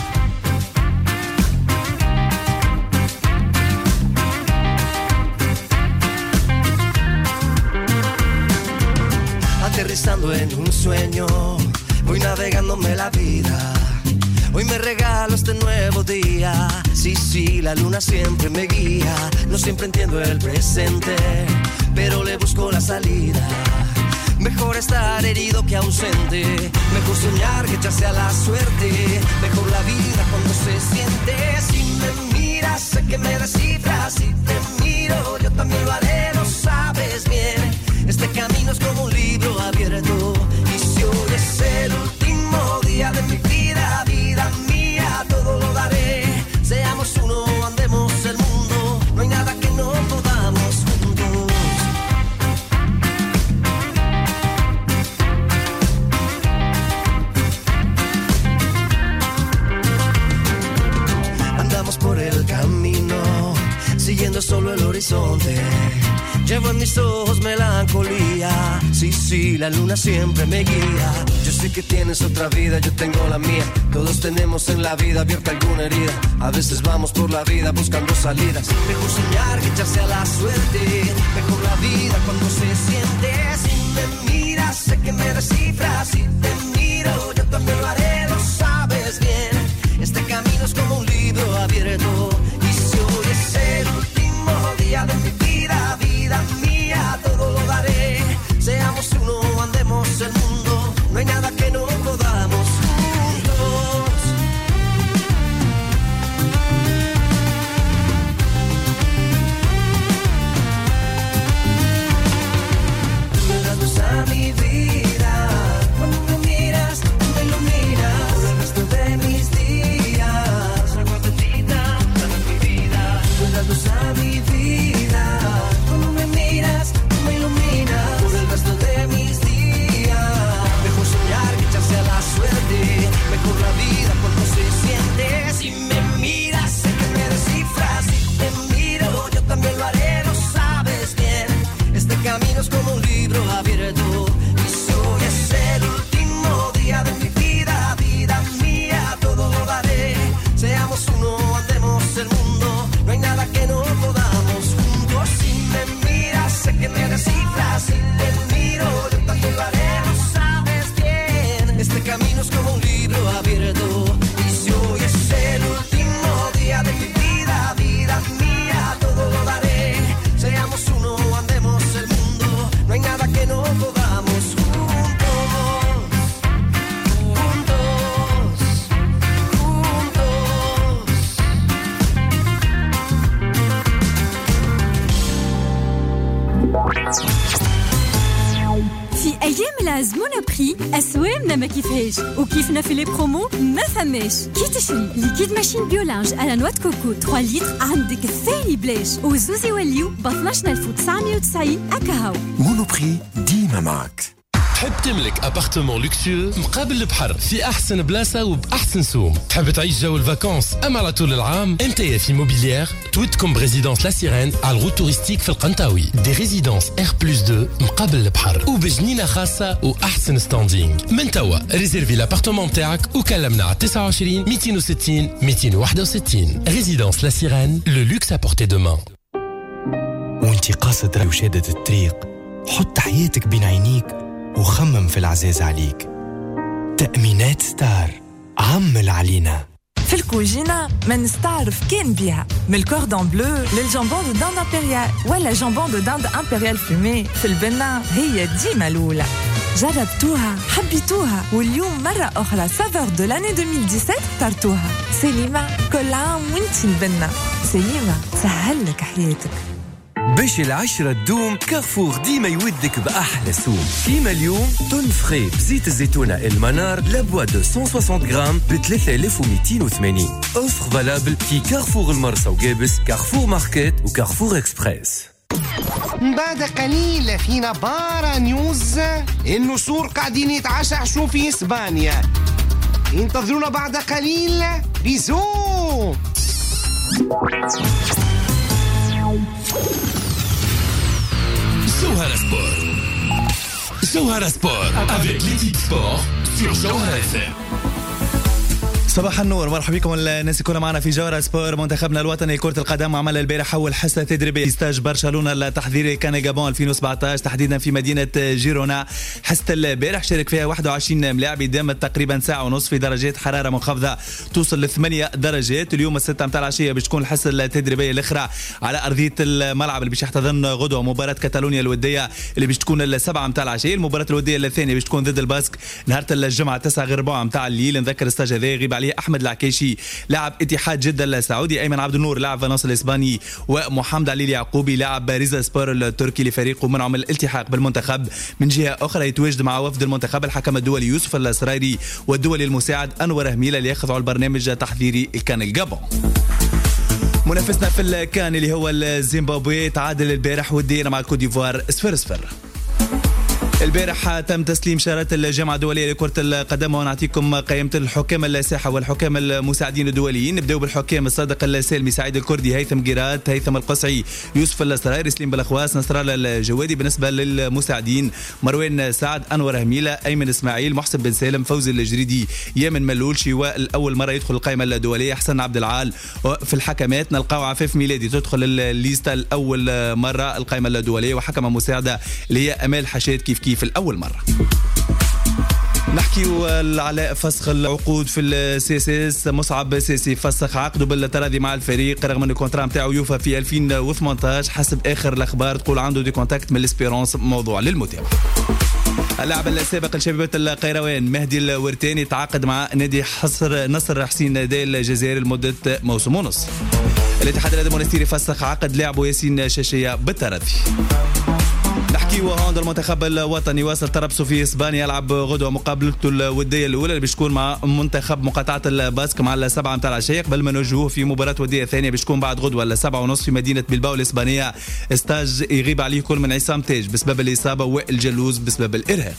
Aterrizando en un sueño, voy navegándome la vida. Hoy me regalo este nuevo día. Sí, sí, la luna siempre me guía. No siempre entiendo el presente, pero le busco la salida. Mejor estar herido que ausente. Mejor soñar que echarse a la suerte. Mejor la vida cuando se siente. Si me miras, sé que me descifras. Si te miro, yo también lo haré, lo sabes bien. Este camino es como un libro abierto. Y si hoy es el último día de mi vida, vida mía, todo lo daré. Seamos uno, andemos el mundo. No hay nada que no podamos juntos. Andamos por el camino, siguiendo solo el horizonte. Llevo en mis ojos melancolía. Sí, sí, la luna siempre me guía. Yo sé que tienes otra vida, yo tengo la mía. Todos tenemos en la vida abierta alguna herida. A veces vamos por la vida buscando salidas. Mejor soñar que echarse a la suerte. Mejor la vida cuando se siente. Si me miras, sé que me descifras. Si te miro, yo también lo haré, lo sabes bien. Este camino es como un libro abierto. Y si hoy es el último día de mi vida, vida mía, todo lo daré. Seamos uno, andemos el mundo. No hay nada que no podamos juntos. Tú me das luz a mi vida. Cuando me miras, tú me iluminas. Por el resto de mis días, agua bendita para mi vida. Tú me das luz a mi vida. Cuando me miras, tú me iluminas. Por el resto de mis días. Mejor soñar que echarse a la suerte. Mejor la vida cuando se siente. Si me miras, sé que me descifras. Si te miro, yo también lo haré, lo sabes bien. Este camino es como un libro abierto. Y si hoy es el último día de mi vida, vida mía, todo lo daré. Seamos uno, andemos el mundo. No hay nada que no podamos juntos. Si me miras, sé que me descifras. Si te miro, yo también lo haré, lo sabes bien. Este camino es como un libro abierto. Y si hoy es el último día de mi vida, vida mía, todo lo daré. Seamos uno, andemos el mundo. No hay nada que no podamos juntos. Juntos, juntos. في أيام العز مونابري أسوامنا ما كيفهاش وكيفنا في لي برومو ما فماش. كي تشري ليكيد ماشين بيولانج على نواد كوكو ثلاثة لتر عندك الثاني بلاش وزوزي وليو ب اثنا عشر ألف وتسعمية وتسعين أكاهو. مونوبري ديما معك. تحب تملك ابارتمون لوكسيو مقابل البحر في احسن بلاصه وباحسن سوم؟ تحب تعيش جو الفاكونس اما على طول العام؟ انت في موبيليير تويتكم بريزيدونس لا سيرين على الغوت توريستيك في القنطاوي. دي ريزيدونس ار بلس اثنين مقابل البحر وبجنينه خاصه واحسن ستاندينغ. من توا ريزيرفي الابارتمون تاعك وكلمنا على تسعة وعشرين مئتين وستين مئتين وواحد وستين. ريزيدونس لا سيرين، لو لوكس ا بورتي دو مان. وانتي قاصد روشادة الطريق حط حياتك بين عينيك وخمم في العزاز عليك. تأمينات ستار، عمل علينا. في الكوجينة ما نستعرف كان بيها من الكوردون بلو للجامبون دو داند امبريال ولا جامبون دو داند امبريال فومي. في البنة هي ديما الأولى. جربتوها حبيتوها واليوم مرة أخرى سافور دو لاني ألفين وسبعة عشر اخترتوها. سليمة كل عام وانتي البنة. سليمة سهلك حياتك. باش العشرة تدوم كارفور ديما يودك بأحلى سوم. كيما اليوم تون فري بزيت الزيتونة المنار لابوا دو مئة وستين غرام ب ثلاثة آلاف ومئتين وثمانين. اوفر فالابل في كارفور المرسى وقابس، كارفور ماركت وكارفور اكسبريس. بعد قليل في نبارة نيوز النسور قاعدين يتعشعشوا في إسبانيا. انتظرونا بعد قليل. بيزو. جوهرة سبور، Jawhara Sport avec l'équipe sport sur Jawhara F M. صباح النور، مرحبا بكم الناس كلها معنا في جوهرة سبور. منتخبنا الوطني لكرة القدم عمل البارح أول حصة تدريبية في ستاج برشلونة التحضيري كان جابون ألفين وسبعطاش تحديدا في مدينة جيرونا. حصة البارح شارك فيها واحد وعشرين ملاعب، دامت تقريبا ساعة ونص في درجات حرارة منخفضة توصل لثمانية درجات. اليوم الستة متاع العشية باش تكون الحصة التدريبية الأخرى على أرضية الملعب اللي باش يحتضن غدوة مباراة كاتالونيا الودية اللي باش تكون السبعة متاع العشية. المباراة الودية الثانية باش تكون ضد الباسك نهار الجمعة تسعة غير ربع متاع الليل. نذكر الستاج هذا يغيب عليه أحمد العكاشي لاعب اتحاد جدة السعودي، أيمن عبد النور لاعب فالنسيا الإسباني، ومحمد علي اليعقوبي لاعب ريزا سبور التركي لفريقه منعم الالتحاق بالمنتخب. من جهة أخرى يتواجد مع وفد المنتخب الحكم الدولي يوسف السرايري والدولي المساعد أنور هميلة اللي يخضعوا البرنامج التحضيري الكان الجابون. منافسنا في الكان اللي هو الزيمبابوي تعادل البارح ودينا مع كوت ديفوار صفر صفر. البارح تم تسليم شارات الجامعة الدولية لكرة القدم ونعطيكم قائمة الحكام الساحة والحكام المساعدين الدوليين. نبداو بالحكام الصادق السالمي، سعيد الكردي، هيثم جيرات، هيثم القصعي، يوسف السرايري، سليم بالأخواس، نصر الله الجوادي. بالنسبة للمساعدين مروان سعد، أنور هميلة، أيمن إسماعيل، محسن بن سالم، فوزي الجريدي، يمن ملولشي، والأول مرة يدخل القائمة الدولية حسن عبد العال. في الحكمات نلقاو عفاف ميلادي تدخل الليستا الأول مرة القائمة الدولية، وحكمة مساعدة اللي هي أمال حشاد كيف كيف في الأول مرة. نحكيو على فسخ العقود في السي اس اس. مصعب سيسي فسخ عقده بالتراضي مع الفريق رغم ان الكونترا نتاعو يوفى في ألفين وثمانطاش. حسب اخر الاخبار تقول عنده دي كونتاكت من الاسبيرونس، موضوع للمتابعه. اللاعب السابق لشبيبة القيروان مهدي الورتاني تعاقد مع نادي حصر نصر حسين دال الجزائري لمدة موسم ونص. الاتحاد الرياضي المونستيري فسخ عقد لاعبه ياسين شاشية بالتراضي. نحكي وهوند المنتخب الوطني واصل تربصه في اسبانيا، يلعب غدوه مقابلته الوديه الاولى اللي باش تكون مع منتخب مقاطعه الباسك مع السبعه متاع العشيه، قبل ما نوجهوه في مباراه وديه ثانيه باش تكون بعد غدوه السبعه ونص في مدينه بلباو الاسبانيه. استاج يغيب عليه كل من عصام تاج بسبب الاصابه والجلوز بسبب الارهاق.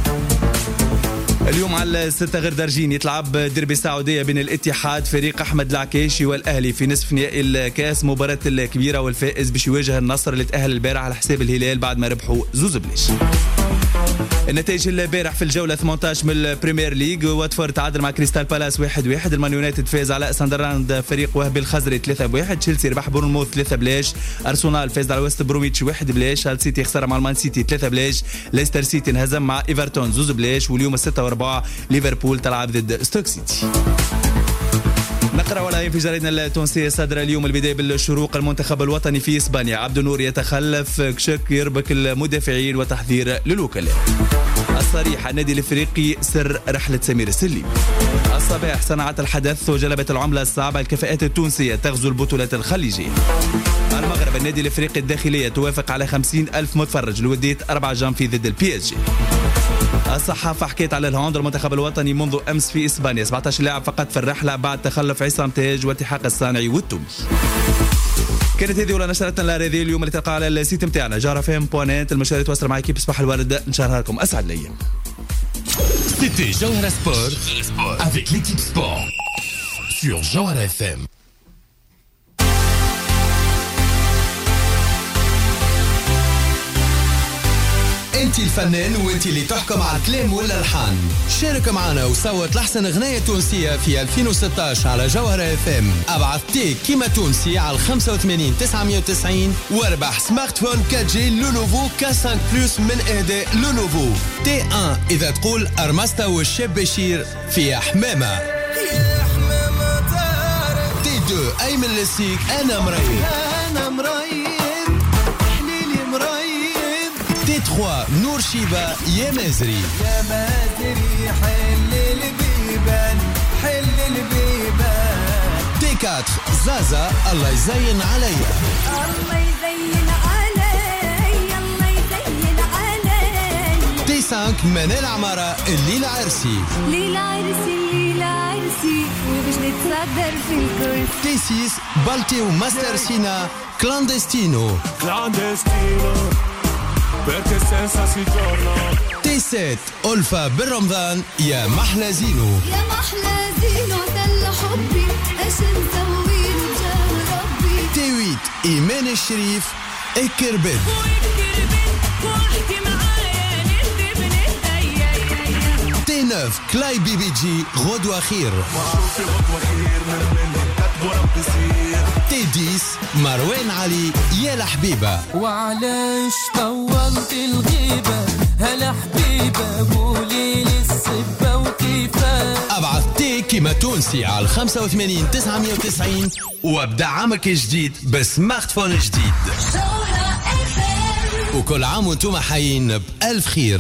اليوم على الستة غير درجين يتلعب ديربي سعودية بين الاتحاد فريق أحمد العكاشي والأهلي في نصف نهائي الكاس، مباراة الكبيرة، والفائز باش يواجه النصر اللي تأهل البارح على حساب الهلال بعد ما ربحوا زوز بلاش. النتائج البارح في الجولة ثمانطاش من البريمير ليج، واتفورد تعادل مع كريستال بالاس واحد واحد، المان يونايتد فاز على ساندرلاند فريق وهبي الخزري ثلاثة بواحد، تشيلسي ربح بورنموث ثلاثة بلاش، أرسنال فاز على ويست بروميتش واحد بلاش، هال سيتي خسر مع المان سيتي ثلاثة بلاش، ليستر سيتي انهزم مع ايفرتون زوز بلاش، واليوم الستة واربعة ليفربول تلعب ضد ستوك سيتي. نقرأ على في جريدنا التونسية صدر اليوم البداية بالشروق. المنتخب الوطني في إسبانيا، عبد النور يتخلف، كشك يربك المدافعين وتحذير للوكلاء. الصريح، النادي الافريقي سر رحلة سمير السليم. الصباح، صنعت الحدث وجلبت العملة الصعبة، الكفاءات التونسية تغزو البطولات الخليجية. المغرب، النادي الافريقي الداخلية توافق على خمسين ألف متفرج لودية أربعة جانفي ضد البي اس جي. الصحافة حكيت على الهوند المنتخب الوطني منذ أمس في إسبانيا، سبعطاش لاعب فقط في الرحلة بعد تخلف عصام تاج والتحاق الصانعي والتومي. كانت هذه ولا نشرتنا الرياضية اليوم اللي تلقى على السيت متاعنا جارة فهم بوانات. المشاري تواصل مع كيب صباح الورد، نشارها لكم أسعد الأيام. C'était Jawhara Sport avec l'équipe sport sur Jawhara F M. انتي الفنان وانتي اللي تحكم على الكلام والالحان. شارك معنا وصوت لحسن اغنية تونسية في ألفين وستطاش على جوهرة اف ام. ابعث تيك كيما تونسي على خمسة وثمانين تسعمية وتسعين واربح سمارت فون فور جي لونوفو كا خمسة بلس من اهداء لونوفو. تي واحد اذا تقول ارمستا والشاب بشير في حمامة. تي اثنين ايمن لسيك انا مريض انا مريض حليلي مريض. تي ثلاثة نور شيبة يا مازري يا مازري حل البيبان حل البيبان. تي أربعة زازا الله يزين عليا الله يزين علي الله يزين علي. تي خمسة منال عمارة الليلة عرسي ليلة عرسي ليلة عرسي وباش نتصدر في الكرسي. تي ستة بالتي وماستر سينا كلاندستينو كلاندستينو perché senza si torna. تي سبعة ألفا بالرمضان يا محلى زينو يا محلى زينو دل حبي ايش نسوي وجه ربي. تي ثمانية إيمان الشريف اكربت واحكي معايا نكتب نوف كلاي بي بي جي غدوة خير. تيديس مروان علي يا الحبيبة. وعلاش طولت الغيبة هلا حبيبة قولي لي السبة وكيفاه. ابعث تي كيما تونسي على خمسة وثمانين تسعمية وتسعين وابدأ عامك جديد بسمارت فون جديد. وكل عام وانتم حيين بألف خير.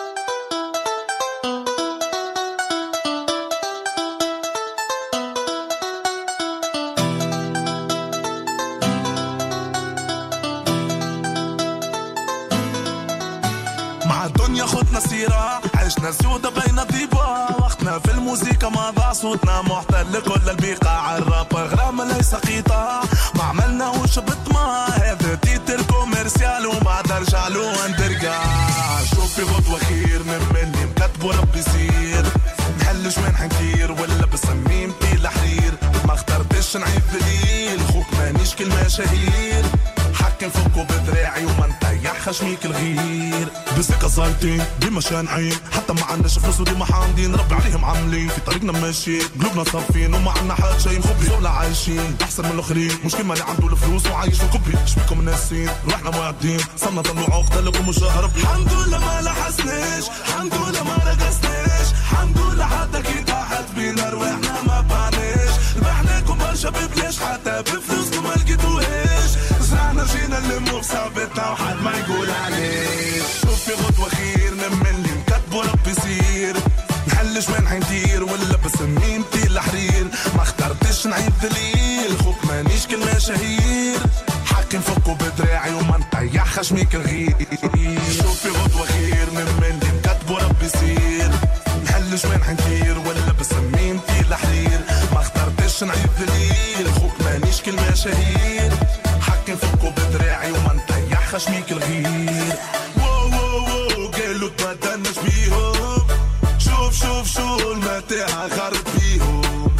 مع الدنيا خدنا سيرة عشنا سودة بين طيبة وقتنا في الموسيقى ما ضاع صوتنا محتل كل البقاع. الراب غرام ليس قطاع ما عملناهوش بالطمع هذا تيتر كوميرسيال وبعد ارجع له اندرجع. شوفي غدوة خير من مني مكتبو ربي يصير نحلش من حنكير ولا بسميمتي الحرير. ما اخترتش نعيد دليل خوك مانيش كلمة شهير حكم فوقو بدراعي وما نطيح خشميك الغير. بسكة زايتين ديما شانعين حتى ما عندناش فلوس وديما حامدين ربي عليهم عاملين في طريقنا ماشيين قلوبنا صافين وما عندنا حد شي مخبي ولا عايشين احسن من الاخرين مش كل ما اللي عنده الفلوس وعايش في كوبي شبيكم ناسين روحنا معدين صرنا ضلوا عقدة لكم مشاهرة. الحمد لله ما لحسناش الحمد لله ما رقصناش الحمد لله حتى كي طاحت بينا رواحنا ما بعناش ربحناكم برشا ببلاش حتى بفلوسكم ما لقيتوهاش. زرعنا جينا نلمو بصعبتنا وحد ما يقول عليه. شوفي غدوة خير من اللي مكتبو ربي يصير نحلش وين حندير ولا بسميمتي الحرير. ما اخترتش نعيد دليل خوك مانيش كلمة شهير حاكم فوقو بدراعي وما نطيح خشميك الغير. شوفي غدوة خير من اللي مكتبو ربي يصير نحلش وين حندير ولا بسميمتي الحرير. ما اخترتش نعيد دليل خوك مانيش كلمة شهير حاكم فوقو بدراعي وما نطيح خشميك الغير. واو واو واو قالوا تبدلناش بيهم شوف شوف شو المتاع خرب بيهم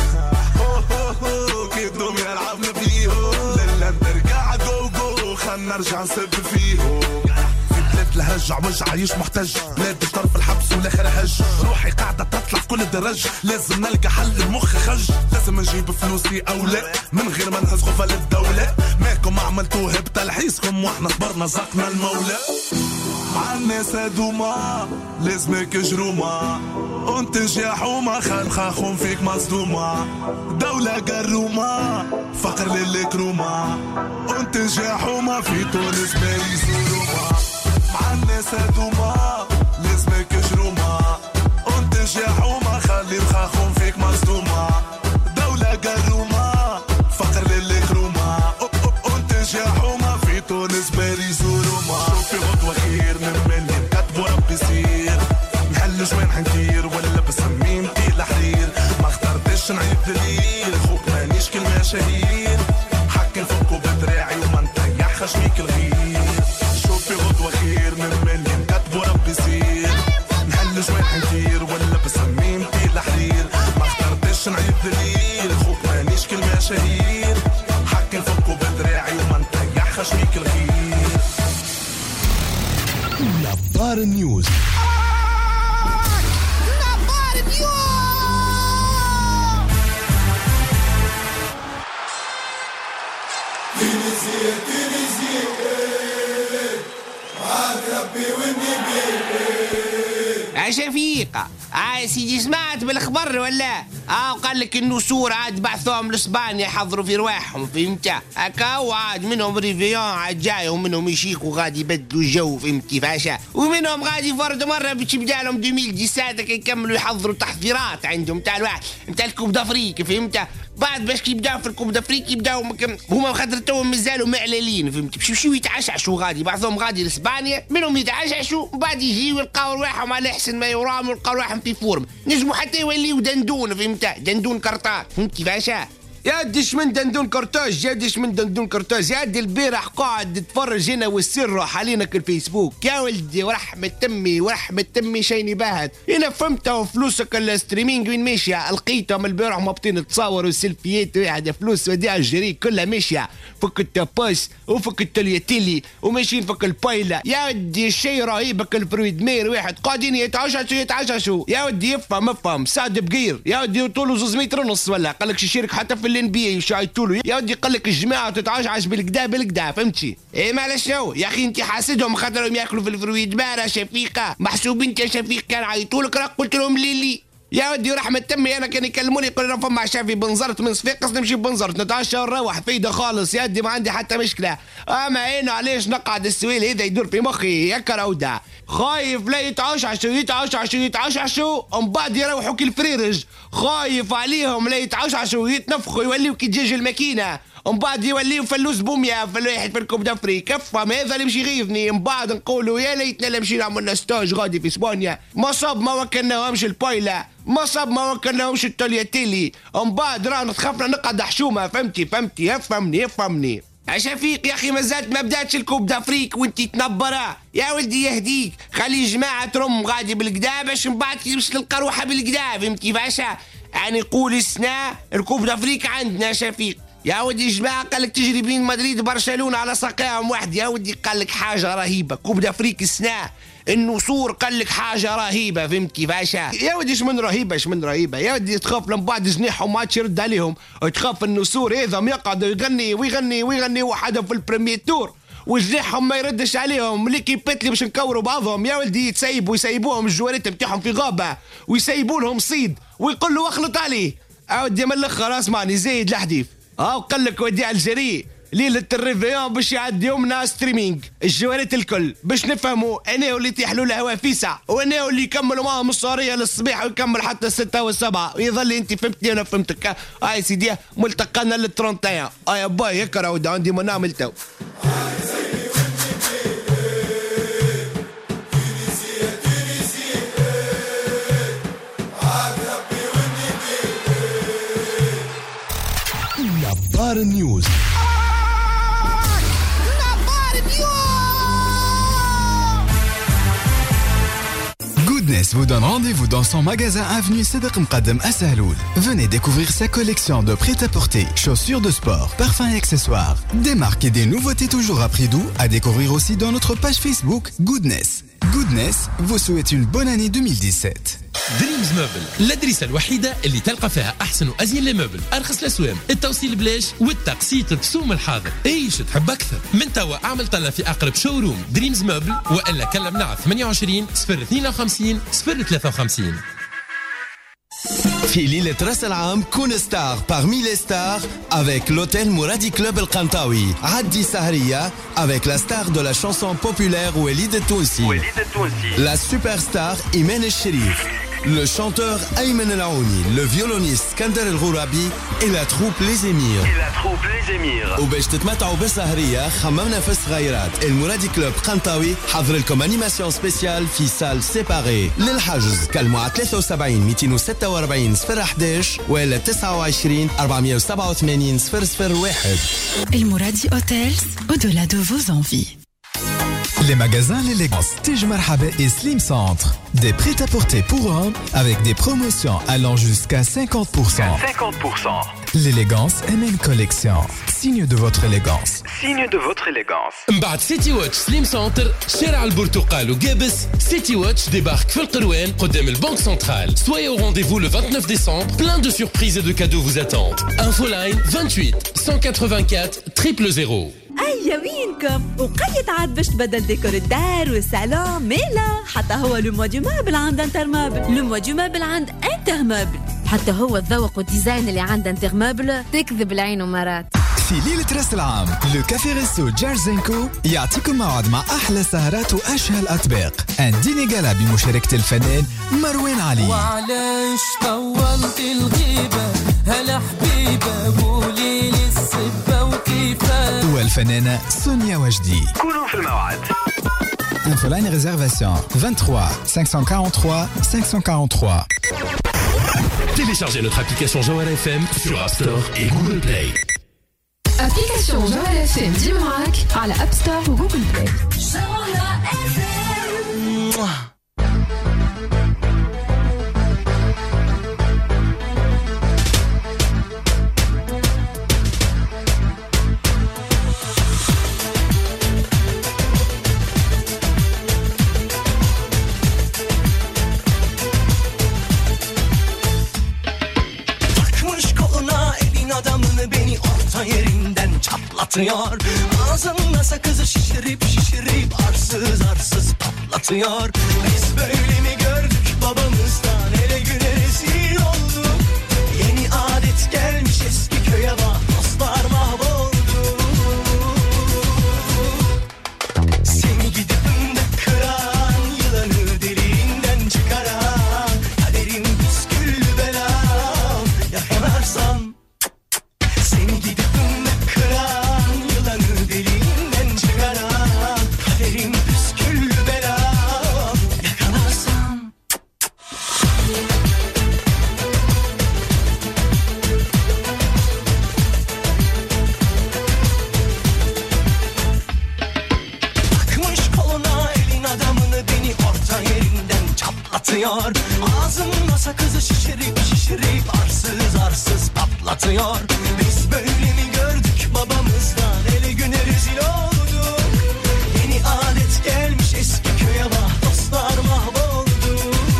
كي الدنيا لعبنا فيهم للا نرجع جو جو خلنا نرجع نسب فيهم. لهج عوج عايش محتاج نادي طرف الحبس والاخر هج روحي قاعدة تطلع في كل درج لازم نلقى حل المخ خج لازم نجيب فلوسي او لا من غير ما نهز خوفة للدولة ماكم عملتوه بتلحيسكم واحنا صبرنا زقنا المولى. مع الناس هدوما لازمك جروما انتج يا حومة خان خاخون فيك مصدومة دولة قرومة فقر للكرومة انتج يا حومة في تونس باريس وروما. مع الناس هدوما لازمك جرومة انتج يا حومة خلي مخاخون فيك مصدومة دولة قرومة فقر للكرومة انتج يا حومة في تونس باريس وروما. شوفي غدوة خير من مني مكتبو ربي يصير نحلش وين حندير ولا بسميمتي الحرير. ما اخترتش نعيد دليل خوك مانيش كلمة شهير حاكم فوقو بدراعي وما نطيح خشميك الغير. شوفي غدوة خير من مني مكتبو ربي يصير نحلش وين حندير ولا بسميمتي الحرير. ما اخترتش نعيد دليل خوك مانيش كلمة شهير حاكم فوقو بدراعي وما نطيح خشميك الغير. نبار نيوز نبار نيوز تونسية تونسية معاك ربي والنبي عشفيقة آه سيدي سمعت بالخبر ولا؟ اه قال لك انه سور عاد بعثوهم لاسبانيا يحضروا في رواحهم فهمت؟ هكا وعاد منهم ريفيون عاد جاي ومنهم يشيكوا غادي يبدلوا الجو فهمت كيفاش؟ ومنهم غادي فرد مرة باش يبدا لهم ألفين وسبعطاش يكملوا يحضروا تحضيرات عندهم تاع الواحد نتاع الكوب دافريك فهمت؟ بعد باش يبداو في الكوب دافريك يبداو مكم... هما خاطر توهم مازالوا معللين فهمت؟ باش يمشيو يتعشعشوا غادي بعضهم غادي لاسبانيا منهم يتعشعشوا بعد يجيو يلقاو رواحهم على احسن ما يرام ويلقاو رواحهم في فورم نجموا حتى يوليو دندون فهمت؟ دندون كرطات فهمت كيفاش؟ يا وديش من دندون كورتاج يا وديش من دندون كورتاج يا ودي البارح قاعد تفرج هنا والسر حالينك الفيسبوك يا ولدي ورحمة تمي ورحمة تمي شيني باهت هنا فهمت فلوسك الستريمينج وين ماشية لقيتهم البارح مابطين تصور وسيلفيات واحدة فلوس وديع الجري كلها ماشية فك التاباس وفك التلياتيلي وماشيين فك البايلة يا ودي الشيء رهيبك الفرويد مير واحد قاعدين يتعششوا يتعششوا يا ودي يفهم افهم سعد بقير يا ودي طوله زوز متر ونص ولا قال لك يشارك حتى في الان بي اي وشايتوا له يا ودي قال لك الجماعه تتعشعش بالكدا بالكدا فهمتي ايه معلش شنو يا اخي انت حاسدهم خاطرهم ياكلوا في الفرويد مارا شفيقه محسوب انت يا شفيق كان عيطوا لك راك قلت لهم ليلي يا ودي ورحمة تمي انا كان يكلموني يقولوا لنا فما شافي بنزرت من صفاقس نمشي بنزرت نتعشى ونروح فايده خالص يا ودي ما عندي حتى مشكله اما انا علاش نقعد السؤال هذا يدور في مخي يا كراوده خايف لا يتعشعشوا يتعشعشوا يتعشعشوا ومن بعد يروحوا كالفريرج خايف عليهم لا يتعشعشوا يتنفخوا يوليو كي دجاج الماكينه ومن بعد يوليو فلوس بوميا في الواحد في الكوب دافري كفهم هذا اللي مشي يغيظني من بعد نقولوا يا ليتنا لا مشينا عملنا ستاج غادي في اسبانيا ما صاب ما وكلناهمش البايله ما صاب ما وكلناهمش التولياتيلي ومن بعد رانا تخافنا نقعد حشومه فهمتي فهمتي افهمني افهمني شفيق يا اخي مازالت ما بداتش الكوب دافريك وانت تنبره يا ولدي يهديك خلي جماعه ترم غادي بالكدا باش من بعد باش تلقى روحها بالكدا فهمتي فاشا يعني قول السنه الكوب دافريك عندنا شفيق يا ودي جماعة قال لك تجري بين مدريد وبرشلونة على ساقيهم واحد يا ودي قال لك حاجة رهيبة كوب دافريك السنة النسور قال لك حاجة رهيبة فهمت كيفاشا يا ودي ايش من رهيبة ايش من رهيبة يا ودي تخاف من بعد جنيحهم ما تشرد عليهم وتخاف النسور هذا يقعدوا يغني ويغني ويغني وحدهم في البريمير تور وجنيحهم ما يردش عليهم ليكيبات اللي باش نكوروا بعضهم يا ولدي يتسيبوا يسيبوهم الجوارات نتاعهم في غابة ويسيبوا لهم صيد ويقول له اخلط عليه اودي من الاخر اسمعني زايد الحديث اه وقال لك وديع الجري ليلة الريفيون باش يعدي يومنا ستريمينج الجوارات الكل باش نفهموا انا واللي يتيحلوا له هوافيسة وانا واللي يكملوا معهم الصارية للصباح ويكمل حتى الستة والسبعة ويظل انت فهمتني انا فهمتك هاي سيدي ملتقانا للترونتايا اه يا باي هكا راهو عندي ما نعمل تو نظار نيوز Goodness vous donne rendez-vous dans son magasin avenue Sédek Mqaddam à Sahloul. Venez découvrir sa collection de prêt-à-porter, chaussures de sport, parfums et accessoires. Des marques et des nouveautés toujours à prix doux à découvrir aussi dans notre page Facebook Goodness. Goodness vous souhaite une bonne année deux mille dix-sept. دريمز موبل الادريسه الوحيده اللي تلقى فيها احسن وازين لي موبل ارخص الاسوام التوصيل بلاش والتقسيط بسوم الحاضر ايش تحب اكثر من توا اعمل طلع في اقرب شوروم دريمز موبل والا كلمنا على ثمانية وعشرين صفر اثنين وخمسين صفر ثلاثة وخمسين. في ليلة راس العام كون ستار parmi les stars avec l'hôtel Mouradi Club El Kantaoui. عدي سهرية avec la star de la chanson populaire Walid Tounsi. La superstar Imen El Sherif. Le chanteur Ayman El Aouni, le violoniste Skander El Ghourabi et la troupe Les Émirs. Et la troupe Les Émirs. وباش تتمتعوا بالسهرية خممنا في الصغيرات المرادي كلوب قنطاوي حضر لكم انيماسيون سبيسيال في سال سيباري. للحجز كلموا على ثلاثة وسبعين مئتين وستة وأربعين صفر أحد عشر ولا تسعة وعشرين أربعمئة وسبعة وثمانين صفر صفر واحد. المرادي Hotels, au-delà de vos envies. Les magasins L'Élégance, Tige Marhaba et Slim Centre. Des prêt-à-porter pour hommes avec des promotions allant jusqu'à cinquante pour cent. cinquante pour cent. L'élégance est une collection. Signe de votre élégance. Signe de votre élégance. بعد سيتي واتش سليم سنتر شارع البرتقال وجابس سيتي واتش débarque في القروان قدام البنك سنترال. Soyez au rendez-vous le vingt-neuf décembre. Plein de surprises et de cadeaux vous attendent. Infoline vingt-huit cent quatre-vingt-quatre zéro zéro. أي وينكم وقيت عاد باش تبدل ديكور الدار والصالون ميلا حتى هو لو موا دو موبل عند انتر موبل لو موا دو موبل عند انتر موبل حتى هو الذوق والديزاين اللي عند انتر موبل تكذب العين ومرات. في ليلة راس العام لو كافي ريستو جارزينكو يعطيكم موعد مع أحلى سهرات وأشهى الأطباق. ان ديني جالا بمشاركة الفنان مروان علي. وعلاش طولت الغيبة هلا حبيبة قولي لي السبة وكيفاه والفنانة سونيا وجدي. كونوا في الموعد. Infoline réservation vingt-trois cinq cent quarante-trois cinq cent quarante-trois. Téléchargez notre application Jawara F M sur App Store et Google Play. Application Jawara F M ديما معاك على App Store وجوجل بلاي. Çatlatıyor. Ağzında sakızı şişirip şişirip arsız arsız patlatıyor. Biz böyle mi gördük babamızdan, ele güne rezil olduk. Yeni adet gelmiş eski köye bak, dostlar mahvoldu. Seni gidip fındık kıran, yılanı deliğinden çıkaran, kaderim püsküllü belam, yakalarsan. Seni gidip fındık kıran, yılanı deliğinden çıkaran, kaderim püsküllü belam, yakalarsam. Takmış koluna elin adamını, beni orta yerinden çatlatıyor. Ağzımda sakızı şişirip şişirip arsız arsız patlatıyor. Biz böyle mi gördük babamızdan, ele güne rezil olduk. Yeni adet gelmiş eski köye bak, dostlar mahvoldu.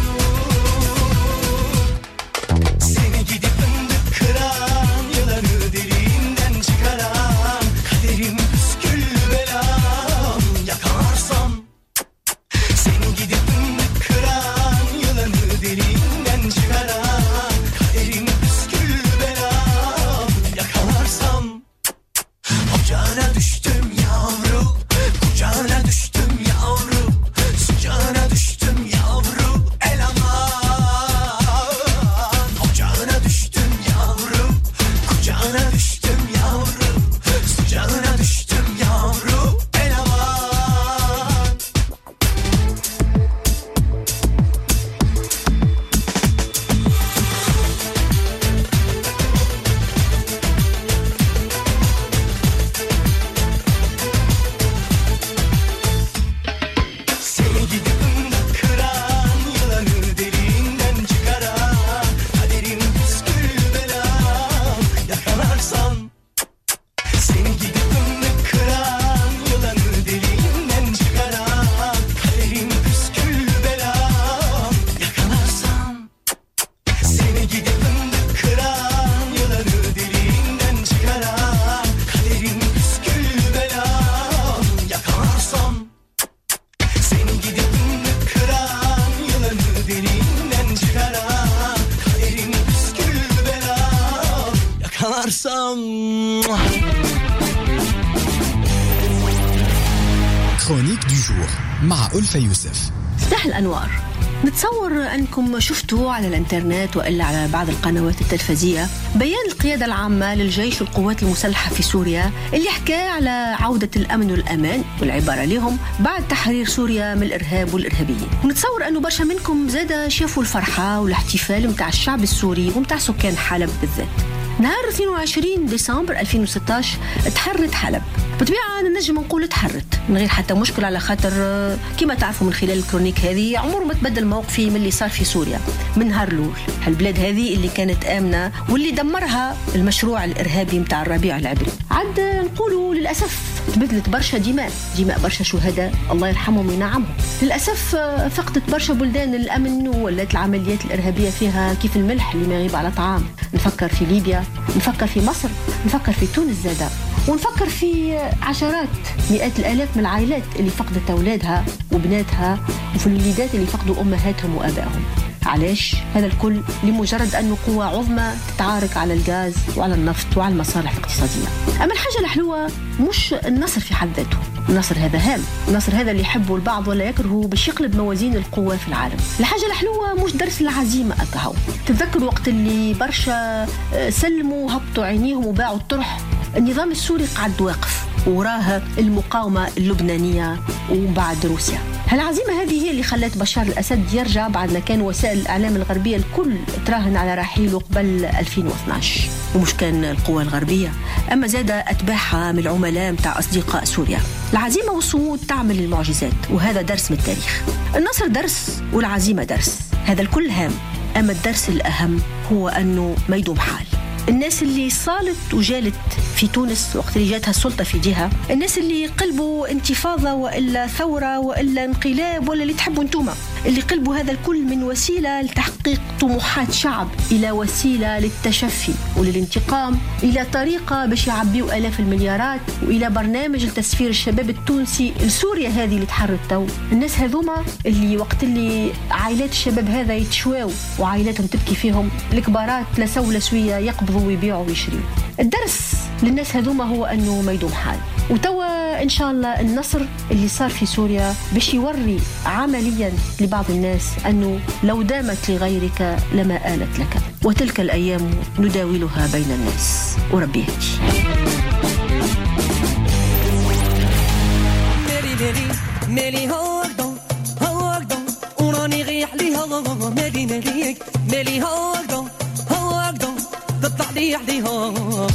Seni gidip fındık kıran, yılanı deliğinden çıkaran, kaderim püsküllü belam, yakalarsam. Seni gidip fındık kıran, yılanı deliğinden çıkaran, kaderim püsküllü belam, yakalarsam. Ocağına düştüm yavru, kucağına düştüm yavru, sıcağına düştüm yavru, el aman. Ocağına düştüm yavru, kucağına düştüm yavru, sıcağına düştüm yavru, el aman. Seni gidip fındık kıran, yılanı deliğinden çıkaran, kaderim püsküllü belam, yakalarsam. Seni gidip fındık kıran, yılanı deliğinden çıkaran, kaderim püsküllü belam, yakalarsam. Seni gidip fındık kıran, yılanı deliğinden çıkaran, kaderim püsküllü belam, yakalarsam. Seni gidip fındık kıran, yılanı deliğinden çıkaran, kaderim püsküllü belam, yakalarsam. Chronique du jour مع ألفة يوسف. افتح الأنوار. نتصور أنكم شفتوا على الانترنت وإلا على بعض القنوات التلفزية بيان القيادة العامة للجيش والقوات المسلحة في سوريا اللي حكى على عودة الأمن والأمان، والعبارة لهم بعد تحرير سوريا من الإرهاب والإرهابيين. ونتصور أنه برشا منكم زادة شافوا الفرحة والاحتفال متاع الشعب السوري ومتاع سكان حلب بالذات. نهار اثنين وعشرين ديسمبر ألفين وستة عشر تحررت حلب. بطبيعة نجم نقول تحررت من غير حتى مشكل، على خاطر كما تعرفوا من خلال الكرونيك هذه عمره ما تبدل موقفي من اللي صار في سوريا من نهار الأول. البلاد هذه اللي كانت آمنة واللي دمرها المشروع الإرهابي متاع الربيع العبري. عاد نقولوا للأسف تبدلت برشا دماء دماء برشا شهداء الله يرحمهم وينعمهم. للأسف فقدت برشا بلدان الأمن ولات العمليات الإرهابية فيها كيف الملح اللي ما يغيب على طعام. نفكر في ليبيا، نفكر في مصر، نفكر في تونس زادة، ونفكر في عشرات مئات الآلاف من العائلات اللي فقدت أولادها وبناتها، وفي الوليدات اللي فقدوا أمهاتهم وآبائهم. علاش؟ هذا الكل لمجرد أنه قوة عظمى تتعارك على الغاز وعلى النفط وعلى المصالح الاقتصادية. أما الحاجة الحلوة مش النصر في حد ذاته، النصر هذا هام، النصر هذا اللي يحبه البعض ولا يكرهه باش يقلب موازين القوة في العالم. الحاجة الحلوة مش درس العزيمة أكهو. تتذكر وقت اللي برشا سلموا هبطوا عينيهم وباعوا الطرح، النظام السوري قعد واقف وراه المقاومة اللبنانية وبعد روسيا. هالعزيمة هذه هي اللي خلت بشار الأسد يرجع بعد ما كان وسائل الإعلام الغربية الكل تراهن على رحيله قبل ألفين واثناش. ومش كان القوى الغربية أما زاد أتباعها من العملاء متاع أصدقاء سوريا. العزيمة والصمود تعمل المعجزات، وهذا درس من التاريخ. النصر درس والعزيمة درس، هذا الكل هام. أما الدرس الأهم هو أنه ما يدوم حال. الناس اللي صالت وجالت في تونس وقت اللي جاتها السلطة في جهة، الناس اللي قلبوا انتفاضة وإلا ثورة وإلا انقلاب ولا اللي تحبوا انتوما، اللي قلبوا هذا الكل من وسيلة لتحقيق طموحات شعب إلى وسيلة للتشفي وللانتقام، إلى طريقة باش يعبيوا آلاف المليارات، وإلى برنامج لتسفير الشباب التونسي لسوريا هذه اللي تحرر تو. الناس هذوما اللي وقت اللي عائلات الشباب هذا يتشواو وعائلاتهم تبكي فيهم، الكبارات لا سولة سوية يقبضوا ويبيعوا ويشريوا. الدرس للناس هذوما هو أنه ما يدوم حال. وتوا إن شاء الله النصر اللي صار في سوريا باش يوري عمليا لبعض الناس أنه لو دامت لغيرك لما آلت لك، وتلك الأيام نداولها بين الناس. وربي يهدي. مالي هاكدا هاكدا وراني غيح ليها مالي ماليك مالي هاكدا هاكدا تطلع لي عليها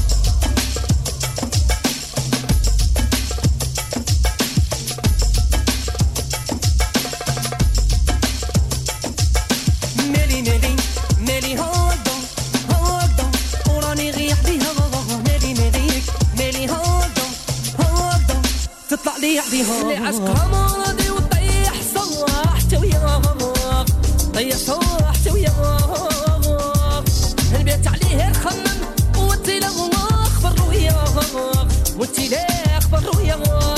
مالي مالي مالي هاكدا هاكدا وراني غيح ليها مالي ماليك مالي هاكدا هاكدا تطلع لي عليها اللي عشقها ماضي وطيح صلاح تويا طيح صلاح تويا البيت عليه الخمم وانتي لا اخبر ويا وانتي لا اخبر ويا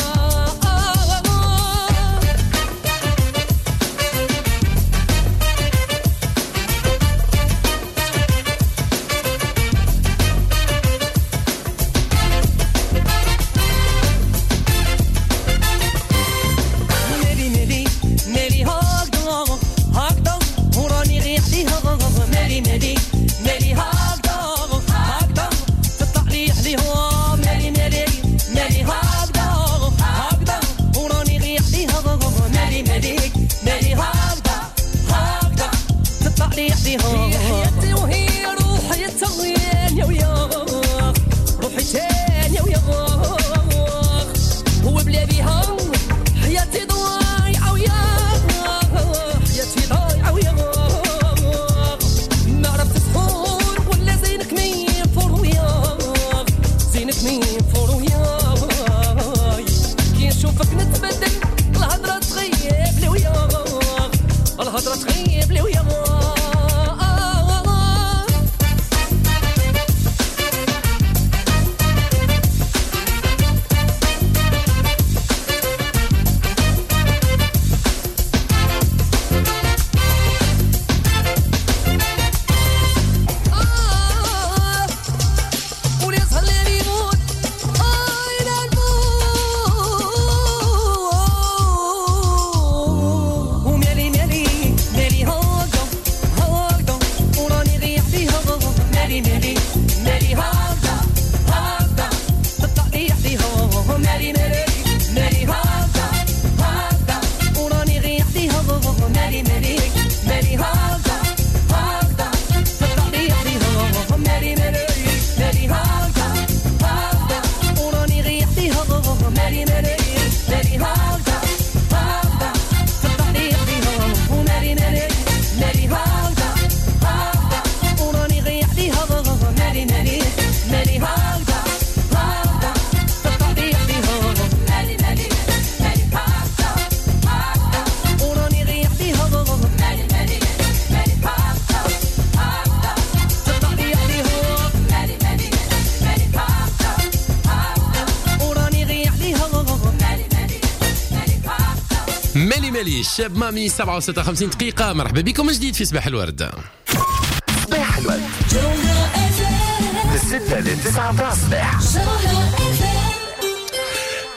شاب مامي سبعة وستة وخمسين دقيقة. مرحبا بكم من جديد في صباح الورد. صباح الورد من ستة لتسعة الصباح.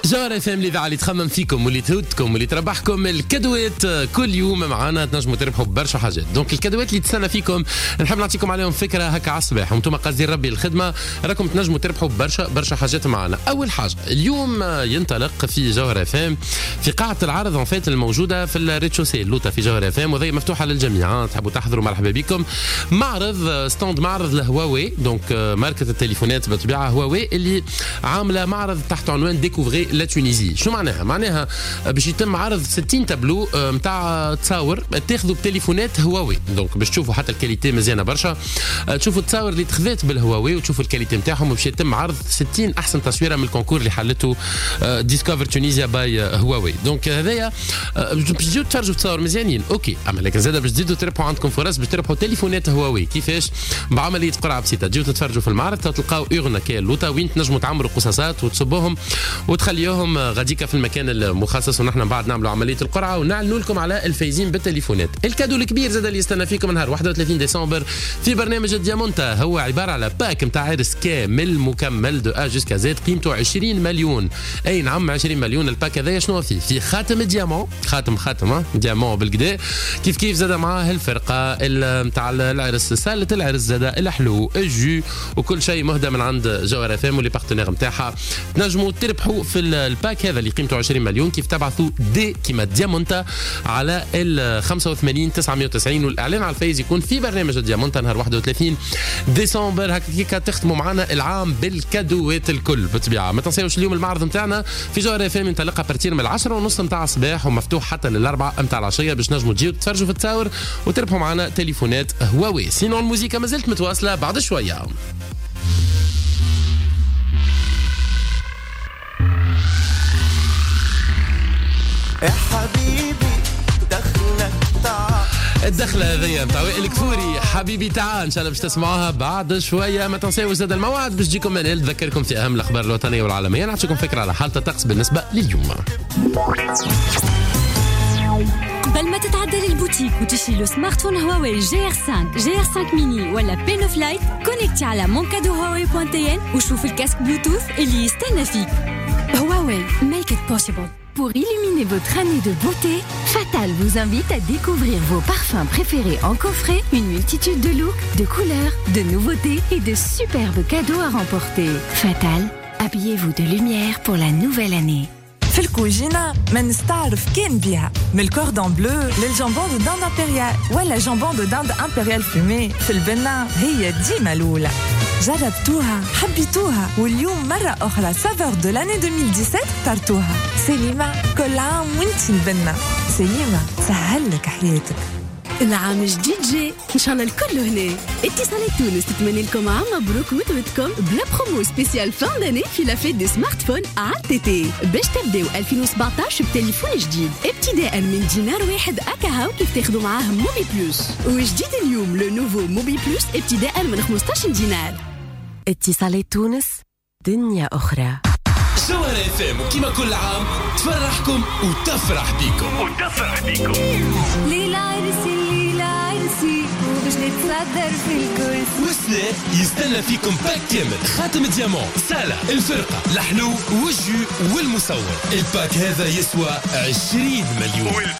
جوهر اف ام اللي اللي تخمم فيكم واللي تهودكم واللي تربحكم الكادوات كل يوم معنا تنجموا تربحوا برشا حاجات. دونك الكادوات اللي تستنى فيكم نحب نعطيكم عليهم فكره هكا على الصباح وانتم قاصدين ربي الخدمه راكم تنجموا تربحوا برشا برشا حاجات معنا. اول حاجه اليوم ينطلق في جوهر اف ام في قاعه العرض فات الموجوده في الريتشوسي اللوطه في جوهر اف ام وهي مفتوحه للجميع. تحبوا تحضروا مرحبا بكم. معرض ستاند معرض لهواوي دونك ماركه التليفونات بالطبيعه هواوي اللي عامله معرض تحت عنوان ديكوفري لا تونيزي. شو معناها؟ معناها باش يتم عرض ستين تابلو نتاع تصاور تاخذوا بتليفونات هواوي. دونك باش تشوفوا حتى الكاليتي مزيانه برشا، تشوفوا التصاور اللي تخذات بالهواوي وتشوفوا الكاليتي نتاعهم. باش يتم عرض ستين احسن تصويره من الكونكور اللي حلته ديسكفر تونيزيا باي هواوي. دونك هذايا باش تجيو تفرجوا تصاور مزيانين اوكي، اما لكن زاد باش تزيدوا تربحوا عندكم فرص باش تربحوا تليفونات هواوي. كيفاش؟ بعمليه قرعه بسيطه، تجيو تتفرجوا في المعرض تلقاو اورنا كي اللوطه وين تنجموا تعمروا قصاصات وتصبوهم وتخليوهم غاديكا في المكان المخصص، ونحن بعد نعملوا عمليه القرعه ونعلنوا لكم على الفايزين بالتليفونات. الكادو الكبير زاد اللي يستنى فيكم نهار واحد وثلاثين ديسمبر في برنامج الديامونتا هو عباره على باك نتاع عرس كامل مكمل دو ا جوسكا زد قيمته عشرين مليون. اي نعم عشرين مليون. الباك هذايا شنو فيه؟ في خاتم ديامون، خاتم خاتم ديامون بالكدا، كيف كيف زاد معاه الفرقه نتاع العرس، ساله العرس زاد الحلو الجو وكل شيء مهدى من عند جوهر اف ام واللي بارتنير نتاعها. تنجموا تربحوا في الباك هذا اللي قيمته عشرين مليون. كيف تبعثوا دي كيما ديامونتا على ال خمسة وثمانين تسعمية وتسعين والاعلان على الفايز يكون في برنامج ديامونتا نهار واحد وثلاثين ديسمبر. هكا تختموا معنا العام بالكادوات الكل بالطبيعه. ما تنساوش اليوم المعرض نتاعنا في جوهر اف ام ينطلق بارتير من العشرة ونص نتاع الصباح ومفتوح حتى للأربعة نتاع العشيه باش نجموا تجيو تفرجوا في التصاور وتربحوا معنا تليفونات هواوي. سينون الموسيقى ما زلت متواصله بعد شويه. يا حبيبي دخلك تعال. الدخلة هذيا نتاع وائل الكفوري حبيبي تعال ان شاء الله باش تسمعوها بعد شوية. ما تنساوش زاد الموعد باش تجيكم منال تذكركم في اهم الاخبار الوطنية والعالمية. نعطيكم فكرة على حالة الطقس بالنسبة لليوم. قبل ما تتعدى للبوتيك وتشري له سمارت فون هواوي جي ار خمسة جي ار خمسة ميني ولا بين اوف لايت كونيكتي على مونكادو هواوي بوان تي ان وشوف الكاسك بلوتوث اللي يستنى فيك. هواوي make it possible. Pour illuminer votre année de beauté, Fatal vous invite à découvrir vos parfums préférés en coffret, une multitude de looks, de couleurs, de nouveautés et de superbes cadeaux à remporter. Fatal, habillez-vous de lumière pour la nouvelle année. في الكوجينة ما نستعرف كان بيها من الكوردون بلو للجامبون دو داند امبريال ولا جامبون دو داند امبريال فومي. في البنة هي ديما الأولى. جربتوها حبيتوها واليوم مرة أخرى سافور دو لاني ألفين وسبعة عشر اخترتوها. سليمة كل عام وانتي البنة. سليمة سهلك حياتك. العام جديد جاي ان شاء الله الكل هنا. اتصالات تونس تتمنى لكم عام مبروك وتوتكم بلا برومو سبيسيال فان داني في لافيت دي سمارت فون على تي تي باش تبداو ألفين وسبعطاش بتليفون جديد ابتداء من دينار واحد اكاهاو كيف تاخذوا معاه موبي بلوس. وجديد اليوم لو نوفو موبي بلوس ابتداء من خمسطاش دينار. اتصالات تونس دنيا اخرى. جوهر اف ام كيما كل عام تفرحكم وتفرح بيكم وتفرح بيكم. ليلى عرسي ليلى عرسي وباش نتصدر في الكرسي. وسناء يستنى فيكم باك كامل خاتم ديامون سالة الفرقة الحلو والجو والمصور. الباك هذا يسوى عشرين مليون.